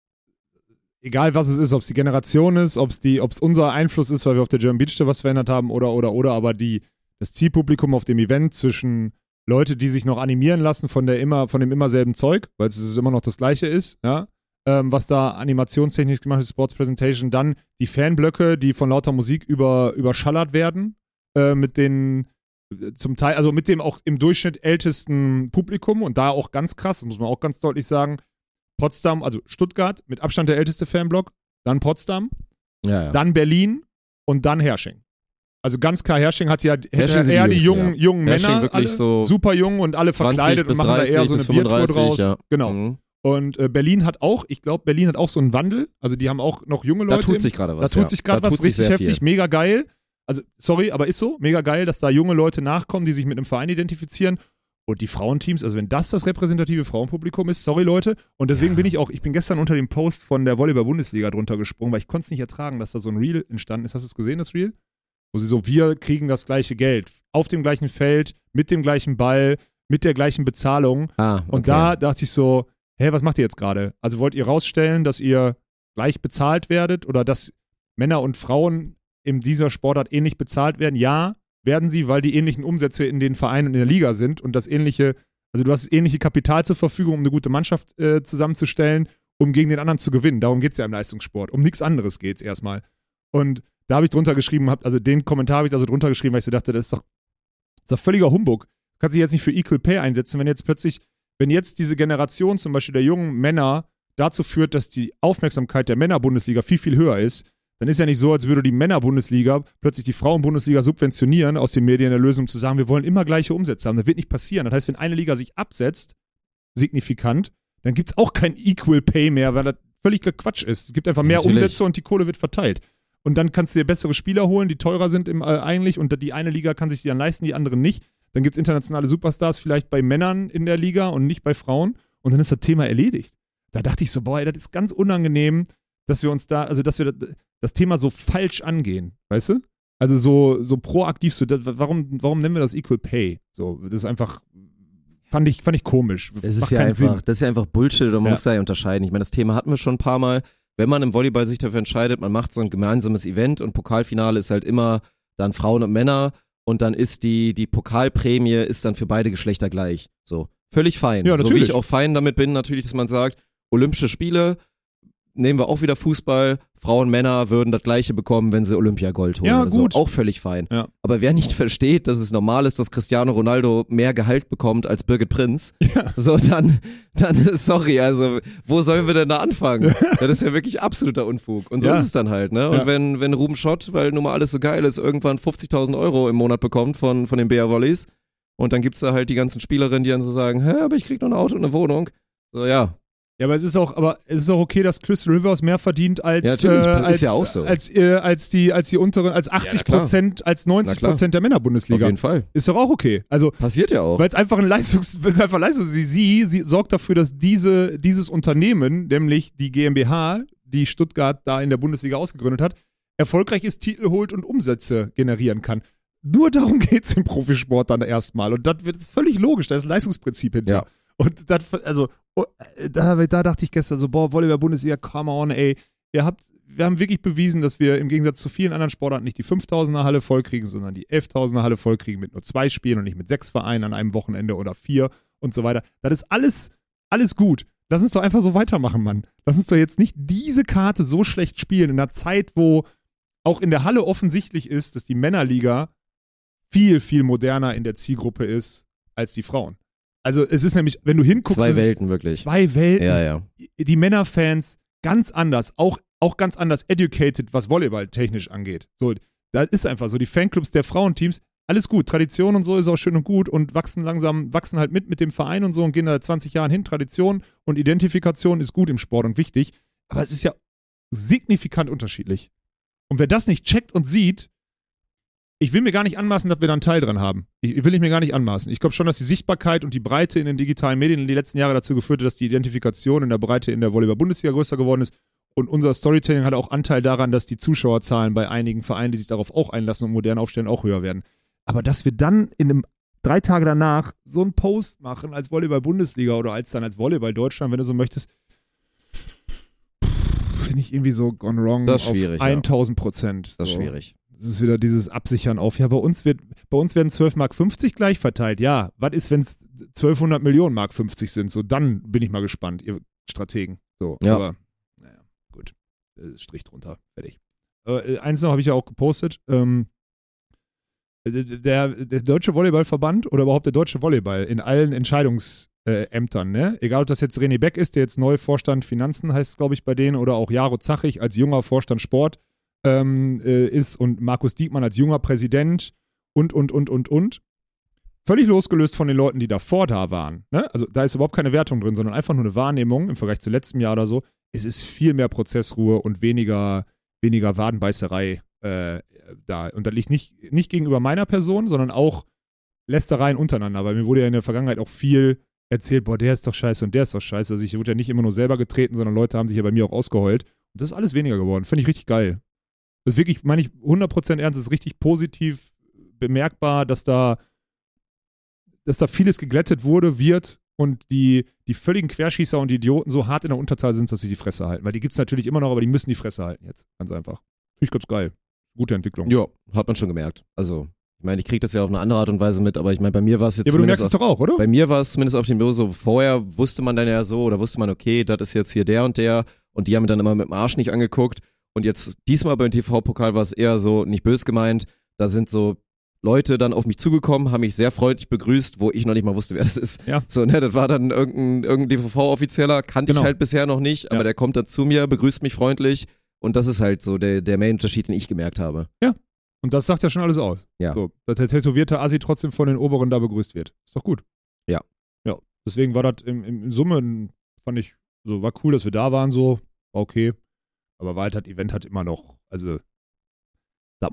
egal was es ist, ob es die Generation ist, ob es unser Einfluss ist, weil wir auf der German Beach da was verändert haben oder, aber das Zielpublikum auf dem Event zwischen Leute, die sich noch animieren lassen von dem immer selben Zeug, weil es immer noch das Gleiche ist, ja, was da animationstechnisch gemacht ist, Sports Presentation, dann die Fanblöcke, die von lauter Musik überschallert werden, mit den zum Teil, also mit dem auch im Durchschnitt ältesten Publikum und da auch ganz krass, das muss man auch ganz deutlich sagen, Potsdam, also Stuttgart, mit Abstand der älteste Fanblock, dann Ja. dann Berlin und dann Hersching. Also ganz klar, Hersching hat ja Hersching sind eher die die jungen Hersching Männer, wirklich alle, so super jung und alle 20 verkleidet bis und machen da 30 eher so eine bis Biertour 35, draus. ja. Genau. Mhm. Und Berlin hat auch so einen Wandel. Also die haben auch noch junge Leute. Da tut sich gerade was. Da tut sich gerade was richtig sehr heftig, viel. mega geil. Also, sorry, aber ist so, mega geil, dass da junge Leute nachkommen, die sich mit einem Verein identifizieren. Und die Frauenteams, also wenn das repräsentative Frauenpublikum ist, sorry Leute. Und deswegen bin ich bin gestern unter dem Post von der Volleyball-Bundesliga drunter gesprungen, weil ich konnte es nicht ertragen, dass da so ein Reel entstanden ist. Hast du es gesehen, das Reel? Wo sie so, wir kriegen das gleiche Geld. Auf dem gleichen Feld, mit dem gleichen Ball, mit der gleichen Bezahlung. Okay. Und da dachte ich so, hä, was macht ihr jetzt gerade? Also wollt ihr rausstellen, dass ihr gleich bezahlt werdet oder dass Männer und Frauen in dieser Sportart ähnlich bezahlt werden? Ja, werden sie, weil die ähnlichen Umsätze in den Vereinen und in der Liga sind und also du hast das ähnliche Kapital zur Verfügung, um eine gute Mannschaft zusammenzustellen, um gegen den anderen zu gewinnen. Darum geht es ja im Leistungssport. Um nichts anderes geht es erstmal. Und da habe ich drunter geschrieben, also den Kommentar habe ich da so drunter geschrieben, weil ich so dachte, das ist doch völliger Humbug. Du kannst dich jetzt nicht für Equal Pay einsetzen, wenn jetzt diese Generation zum Beispiel der jungen Männer dazu führt, dass die Aufmerksamkeit der Männerbundesliga viel, viel höher ist, dann ist ja nicht so, als würde die Männerbundesliga plötzlich die Frauenbundesliga subventionieren aus den Medien der Lösung, um zu sagen, wir wollen immer gleiche Umsätze haben. Das wird nicht passieren. Das heißt, wenn eine Liga sich absetzt, signifikant, dann gibt es auch kein Equal Pay mehr, weil das völliger Quatsch ist. Es gibt einfach mehr Natürlich. Umsätze und die Kohle wird verteilt. Und dann kannst du dir bessere Spieler holen, die teurer sind eigentlich und die eine Liga kann sich die dann leisten, die andere nicht. Dann gibt es internationale Superstars vielleicht bei Männern in der Liga und nicht bei Frauen und dann ist das Thema erledigt. Da dachte ich so, boah, ey, das ist ganz unangenehm, dass wir das Thema so falsch angehen, weißt du? Also so proaktiv, warum nennen wir das Equal Pay? So, das ist einfach, fand ich komisch. Das ist Macht ja keinen einfach, Sinn. das ist ja einfach Bullshit und man Ja. muss da ja unterscheiden. Ich meine, das Thema hatten wir schon ein paar Mal. Wenn man im Volleyball sich dafür entscheidet, man macht so ein gemeinsames Event und Pokalfinale ist halt immer dann Frauen und Männer und dann ist die Pokalprämie ist dann für beide Geschlechter gleich. So, völlig fein. Ja, so wie natürlich. ich auch fein damit bin, natürlich, dass man sagt, Olympische Spiele, nehmen wir auch wieder Fußball, Frauen, Männer würden das Gleiche bekommen, wenn sie Olympiagold holen Ja, oder so. gut. Auch völlig fein. Ja. Aber wer nicht versteht, dass es normal ist, dass Cristiano Ronaldo mehr Gehalt bekommt als Birgit Prinz, so dann, sorry, also wo sollen wir denn da anfangen? Das ist ja wirklich absoluter Unfug. Und so Ja. ist es dann halt, ne? Und Ja. wenn Ruben Schott, weil nun mal alles so geil ist, irgendwann 50.000 Euro im Monat bekommt von den BR Volleys und dann gibt's da halt die ganzen Spielerinnen, die dann so sagen, hä, aber ich krieg noch ein Auto und eine Wohnung. So, ja. Ja, aber es ist auch okay, dass Chris Rivers mehr verdient als Ja, natürlich, ist ja auch so. als die unteren, als 80%, als 90% der Männerbundesliga. Auf jeden Fall. Ist doch auch okay. Also Passiert ja auch. weil es einfach sie sorgt dafür, dass dieses Unternehmen, nämlich die GmbH, die Stuttgart da in der Bundesliga ausgegründet hat, erfolgreich ist, Titel holt und Umsätze generieren kann. Nur darum geht es im Profisport dann erstmal. Und das ist völlig logisch, da ist ein Leistungsprinzip hinter. Ja. Und da dachte ich gestern so, boah, Volleyball-Bundesliga, come on, ey. Wir haben wirklich bewiesen, dass wir im Gegensatz zu vielen anderen Sportarten nicht die 5.000er Halle vollkriegen, sondern die 11.000er Halle vollkriegen mit nur 2 Spielen und nicht mit 6 Vereinen an einem Wochenende oder 4 und so weiter. Das ist alles gut. Lass uns doch einfach so weitermachen, Mann. Lass uns doch jetzt nicht diese Karte so schlecht spielen in einer Zeit, wo auch in der Halle offensichtlich ist, dass die Männerliga viel, viel moderner in der Zielgruppe ist als die Frauen. Also es ist nämlich, wenn du hinguckst, Zwei es ist Welten wirklich. 2 Welten. Ja, ja. Die Männerfans ganz anders, auch ganz anders educated, was Volleyball technisch angeht. So, das ist einfach so. Die Fanclubs der Frauenteams alles gut. Tradition und so ist auch schön und gut und wachsen halt mit dem Verein und so und gehen da 20 Jahren hin. Tradition und Identifikation ist gut im Sport und wichtig. Aber es ist ja signifikant unterschiedlich. Und wer das nicht checkt und sieht, ich will mir gar nicht anmaßen, dass wir da einen Teil dran haben. Will ich mir gar nicht anmaßen. Ich glaube schon, dass die Sichtbarkeit und die Breite in den digitalen Medien in den letzten Jahren dazu geführt hat, dass die Identifikation in der Breite in der Volleyball-Bundesliga größer geworden ist. Und unser Storytelling hat auch Anteil daran, dass die Zuschauerzahlen bei einigen Vereinen, die sich darauf auch einlassen und modern aufstellen, auch höher werden. Aber dass wir dann 3 Tage danach so einen Post machen als Volleyball-Bundesliga oder als Volleyball-Deutschland, wenn du so möchtest, finde ich irgendwie so gone wrong das ist schwierig, auf 1000%. Das ist schwierig. Das ist wieder dieses Absichern auf. Ja, bei uns werden 12,50 Mark gleich verteilt. Ja, was ist, wenn es 1200 Millionen Mark 50 sind? So, dann bin ich mal gespannt, ihr Strategen. So, ja. Aber, naja, gut. Strich drunter. Fertig. Eins noch habe ich ja auch gepostet. Der Deutsche Volleyballverband oder überhaupt der Deutsche Volleyball in allen Entscheidungsämtern, ne? Egal, ob das jetzt René Beck ist, der jetzt neu Vorstand Finanzen heißt, glaube ich, bei denen, oder auch Jaro Zachig als junger Vorstand Sport ist und Markus Diekmann als junger Präsident und. Völlig losgelöst von den Leuten, die davor da waren. Ne? Also da ist überhaupt keine Wertung drin, sondern einfach nur eine Wahrnehmung im Vergleich zu letztem Jahr oder so. Es ist viel mehr Prozessruhe und weniger Wadenbeißerei da. Und das liegt nicht gegenüber meiner Person, sondern auch Lästereien untereinander, weil mir wurde ja in der Vergangenheit auch viel erzählt, boah, der ist doch scheiße und der ist doch scheiße. Also ich wurde ja nicht immer nur selber getreten, sondern Leute haben sich ja bei mir auch ausgeheult. Und das ist alles weniger geworden. Finde ich richtig geil. Das ist wirklich, meine ich 100% ernst, das ist richtig positiv bemerkbar, dass da vieles geglättet wird und die völligen Querschießer und die Idioten so hart in der Unterzahl sind, dass sie die Fresse halten. Weil die gibt es natürlich immer noch, aber die müssen die Fresse halten jetzt. Ganz einfach. Finde ich ganz geil. Gute Entwicklung. Ja, hat man schon gemerkt. Also, ich meine, ich kriege das ja auf eine andere Art und Weise mit, aber ich meine, bei mir war es jetzt ja, aber du merkst es doch auch, oder? Bei mir war es zumindest auf dem Niveau so, vorher wusste man dann ja so, oder wusste man, okay, das ist jetzt hier der und die haben dann immer mit dem Arsch nicht angeguckt. Und jetzt, diesmal beim TV-Pokal war es eher so, nicht böse gemeint, da sind so Leute dann auf mich zugekommen, haben mich sehr freundlich begrüßt, wo ich noch nicht mal wusste, wer das ist. Ja. So, ne, das war dann irgendein DVV-Offizieller, kannte ich halt bisher noch nicht, aber der kommt dann zu mir, begrüßt mich freundlich und das ist halt so der Main-Unterschied, den ich gemerkt habe. Ja, und das sagt ja schon alles aus. Ja. So, dass der tätowierte Assi trotzdem von den Oberen da begrüßt wird. Ist doch gut. Ja. Ja, deswegen war das im Summe, fand ich, so war cool, dass wir da waren, so, war okay. Aber das Event hat immer noch, also das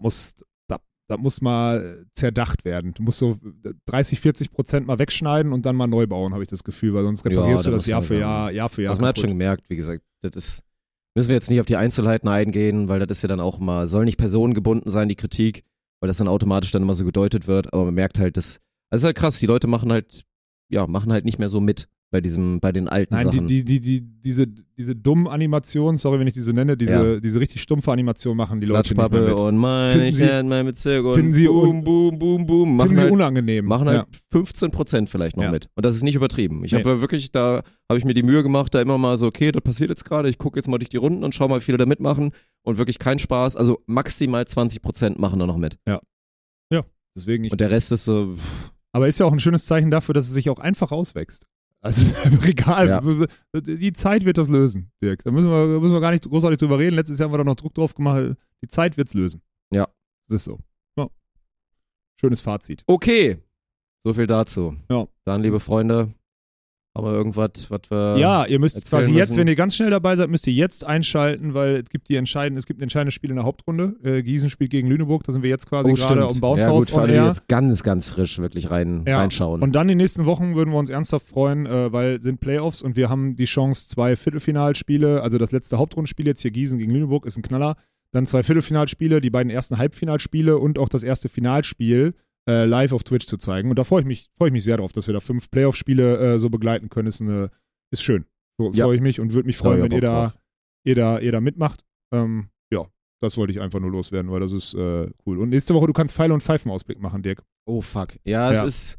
muss mal zerdacht werden. Du musst so 30-40% mal wegschneiden und dann mal neu bauen, habe ich das Gefühl, weil sonst reparierst du das Jahr für Jahr. Also man hat schon gemerkt, wie gesagt, müssen wir jetzt nicht auf die Einzelheiten eingehen, weil das ist ja dann auch immer, soll nicht personengebunden sein, die Kritik, weil das dann automatisch dann immer so gedeutet wird, aber man merkt halt, das ist halt krass, die Leute machen halt nicht mehr so mit bei den alten Sachen. Diese dummen Animationen, sorry, wenn ich die so nenne, diese richtig stumpfe Animation machen die Leute nicht mehr mit. Und mein Bezirk und boom, boom, boom. Finden sie unangenehm. Machen halt 15% vielleicht noch mit. Und das ist nicht übertrieben. Ich habe wirklich, da habe ich mir die Mühe gemacht, da immer mal so, okay, das passiert jetzt gerade, ich gucke jetzt mal durch die Runden und schau mal, wie viele da mitmachen und wirklich kein Spaß. Also maximal 20% machen da noch mit. Ja. Ja, deswegen und der Rest ist so. Aber ist ja auch ein schönes Zeichen dafür, dass es sich auch einfach auswächst. Also egal, die Zeit wird das lösen, Dirk. Da müssen wir gar nicht großartig drüber reden. Letztes Jahr haben wir da noch Druck drauf gemacht. Die Zeit wird's lösen. Ja. Das ist so. Ja. Schönes Fazit. Okay. So viel dazu. Ja. Dann, liebe Freunde, haben wir irgendwas, was wir. Ja, ihr müsst quasi jetzt, wenn ihr ganz schnell dabei seid, müsst ihr jetzt einschalten, weil es gibt ein entscheidendes Spiel in der Hauptrunde. Gießen spielt gegen Lüneburg, da sind wir jetzt quasi gerade am Bouncehaus. Ja, gut, für alle, die jetzt ganz, ganz frisch wirklich reinschauen. Und dann in den nächsten Wochen würden wir uns ernsthaft freuen, weil sind Playoffs und wir haben die Chance, 2 Viertelfinalspiele, also das letzte Hauptrundenspiel jetzt hier Gießen gegen Lüneburg ist ein Knaller, dann 2 Viertelfinalspiele, die beiden ersten Halbfinalspiele und auch das erste Finalspiel live auf Twitch zu zeigen. Und da freue ich mich sehr drauf, dass wir da 5 Playoff-Spiele so begleiten können. Ist schön. So freue ich mich und würde mich freuen, wenn ihr da mitmacht. Ja, das wollte ich einfach nur loswerden, weil das ist cool. Und nächste Woche, du kannst Pfeile und Pfeifenausblick machen, Dirk. Oh fuck. Ja, es ist.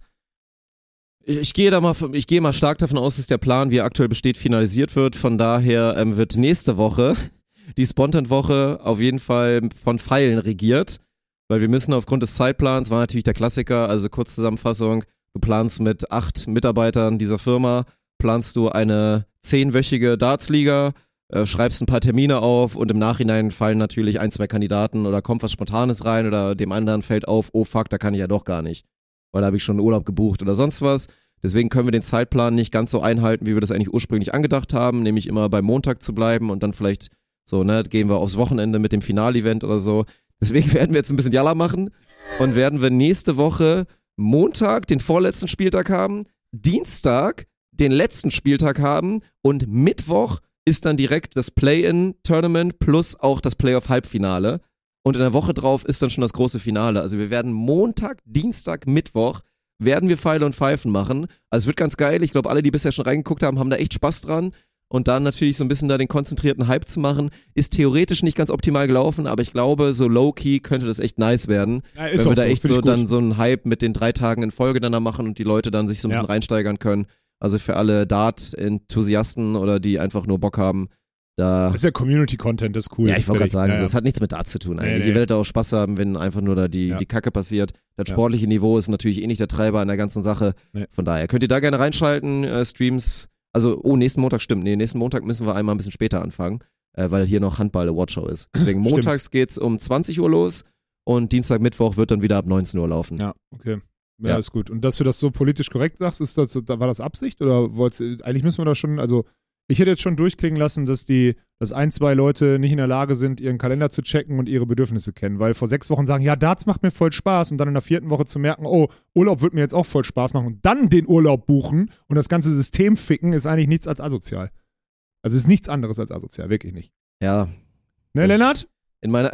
Ich gehe mal stark davon aus, dass der Plan, wie er aktuell besteht, finalisiert wird. Von daher wird nächste Woche die Spontan-Woche auf jeden Fall von Pfeilen regiert. Weil wir müssen aufgrund des Zeitplans, war natürlich der Klassiker, also Kurzzusammenfassung, du planst mit 8 Mitarbeitern dieser Firma, planst du eine 10-wöchige Dartsliga, schreibst ein paar Termine auf und im Nachhinein fallen natürlich 1, 2 Kandidaten oder kommt was Spontanes rein oder dem anderen fällt auf, oh fuck, da kann ich ja doch gar nicht, weil da habe ich schon einen Urlaub gebucht oder sonst was. Deswegen können wir den Zeitplan nicht ganz so einhalten, wie wir das eigentlich ursprünglich angedacht haben, nämlich immer beim Montag zu bleiben und dann vielleicht so, ne, gehen wir aufs Wochenende mit dem Finalevent oder so. Deswegen werden wir jetzt ein bisschen Jalla machen und werden wir nächste Woche Montag den vorletzten Spieltag haben, Dienstag den letzten Spieltag haben und Mittwoch ist dann direkt das Play-In-Tournament plus auch das Playoff-Halbfinale. Und in der Woche drauf ist dann schon das große Finale. Also wir werden Montag, Dienstag, Mittwoch werden wir Pfeile und Pfeifen machen. Also es wird ganz geil. Ich glaube, alle, die bisher schon reingeguckt haben, haben da echt Spaß dran. Und dann natürlich so ein bisschen da den konzentrierten Hype zu machen, ist theoretisch nicht ganz optimal gelaufen, aber ich glaube, so low-key könnte das echt nice werden. Ja, wenn wir da echt so dann so einen Hype mit den 3 Tagen in Folge dann da machen und die Leute dann sich so ein bisschen reinsteigern können. Also für alle Dart-Enthusiasten oder die einfach nur Bock haben, da... Das ist ja Community-Content, das ist cool. Ja, ich wollte gerade sagen, ja. das hat nichts mit Dart zu tun eigentlich. Nee. Ihr werdet da auch Spaß haben, wenn einfach nur da die Kacke passiert. Das sportliche Niveau ist natürlich eh nicht der Treiber an der ganzen Sache. Nee. Von daher könnt ihr da gerne reinschalten, Streams. Also, nächsten Montag stimmt. Nee, nächsten Montag müssen wir einmal ein bisschen später anfangen, weil hier noch Handball-Awardshow ist. Deswegen montags geht's um 20 Uhr los und Dienstag, Mittwoch wird dann wieder ab 19 Uhr laufen. Ja, okay. Ja, ist gut. Und dass du das so politisch korrekt sagst, war das Absicht oder eigentlich müssen wir da schon, also ich hätte jetzt schon durchklingen lassen, dass 1, 2 Leute nicht in der Lage sind, ihren Kalender zu checken und ihre Bedürfnisse kennen, weil vor 6 Wochen sagen, ja, Darts macht mir voll Spaß und dann in der 4. Woche zu merken, oh, Urlaub wird mir jetzt auch voll Spaß machen und dann den Urlaub buchen und das ganze System ficken, ist eigentlich nichts als asozial. Also ist nichts anderes als asozial, wirklich nicht. Ja. Ne, Lennart? In meiner...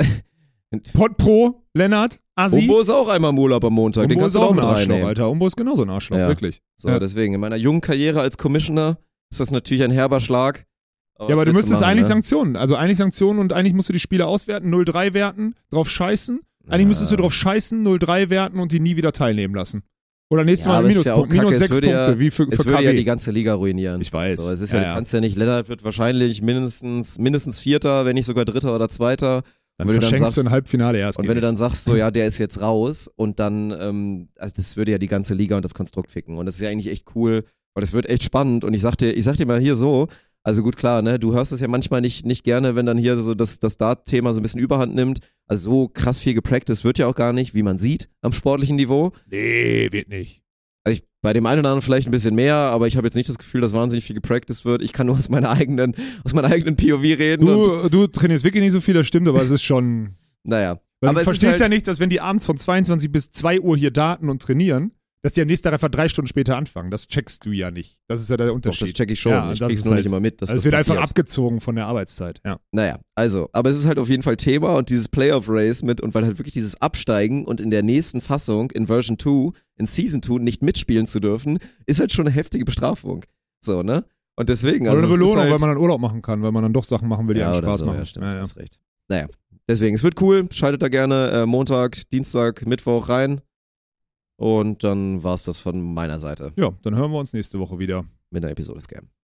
Pod Pro, Lennart, Assi. Umbo ist auch einmal im Urlaub am Montag, den kannst du auch mit reinnehmen. Alter. Umbo ist genauso ein Arschloch, wirklich. So, deswegen, in meiner jungen Karriere als Commissioner ist das natürlich ein herber Schlag. Aber du müsstest eigentlich Sanktionen, und eigentlich musst du die Spiele auswerten, 0-3 werten, drauf scheißen. Eigentlich müsstest du drauf scheißen, 0-3 werten und die nie wieder teilnehmen lassen. Oder nächstes Mal Minuspunkt, minus 6 Punkte, wie für es KW. würde ja die ganze Liga ruinieren. Ich weiß. So, es ist du kannst ja nicht, Lennart wird wahrscheinlich mindestens Vierter, wenn nicht sogar Dritter oder Zweiter. Dann verschenkst du ein Halbfinale erst. Und wenn du dann sagst, so ja, der ist jetzt raus und dann, also das würde ja die ganze Liga und das Konstrukt ficken. Und das ist ja eigentlich echt cool, weil das wird echt spannend. Und ich sag dir mal hier so, also gut, klar, ne, du hörst es ja manchmal nicht gerne, wenn dann hier so das Dart-Thema so ein bisschen Überhand nimmt. Also so krass viel gepracticed wird ja auch gar nicht, wie man sieht, am sportlichen Niveau. Nee, wird nicht. Also bei dem einen oder anderen vielleicht ein bisschen mehr, aber ich habe jetzt nicht das Gefühl, dass wahnsinnig viel gepracticed wird. Ich kann nur aus meiner eigenen POV reden. Du trainierst wirklich nicht so viel, das stimmt, aber es ist schon... Naja. Aber du verstehst ja nicht, dass wenn die abends von 22 bis 2 Uhr hier daten und trainieren, dass die am nächsten Tag einfach 3 Stunden später anfangen. Das checkst du ja nicht. Das ist ja der Unterschied. Doch, das check ich schon. Ja, ich krieg's nur nicht immer mit, dass also das wird passiert. einfach abgezogen von der Arbeitszeit. Ja. Naja, also, aber es ist halt auf jeden Fall Thema und dieses Playoff-Race und weil halt wirklich dieses Absteigen und in der nächsten Fassung, in Version 2, in Season 2 nicht mitspielen zu dürfen, ist halt schon eine heftige Bestrafung. So, ne? Und deswegen, also. Oder eine Belohnung, halt, weil man dann Urlaub machen kann, weil man dann doch Sachen machen will, die einem Spaß machen. Ja, stimmt, du hast recht. Naja, deswegen, es wird cool. Schaltet da gerne Montag, Dienstag, Mittwoch rein. Und dann war's das von meiner Seite. Ja, dann hören wir uns nächste Woche wieder. Mit einer Episode Scam.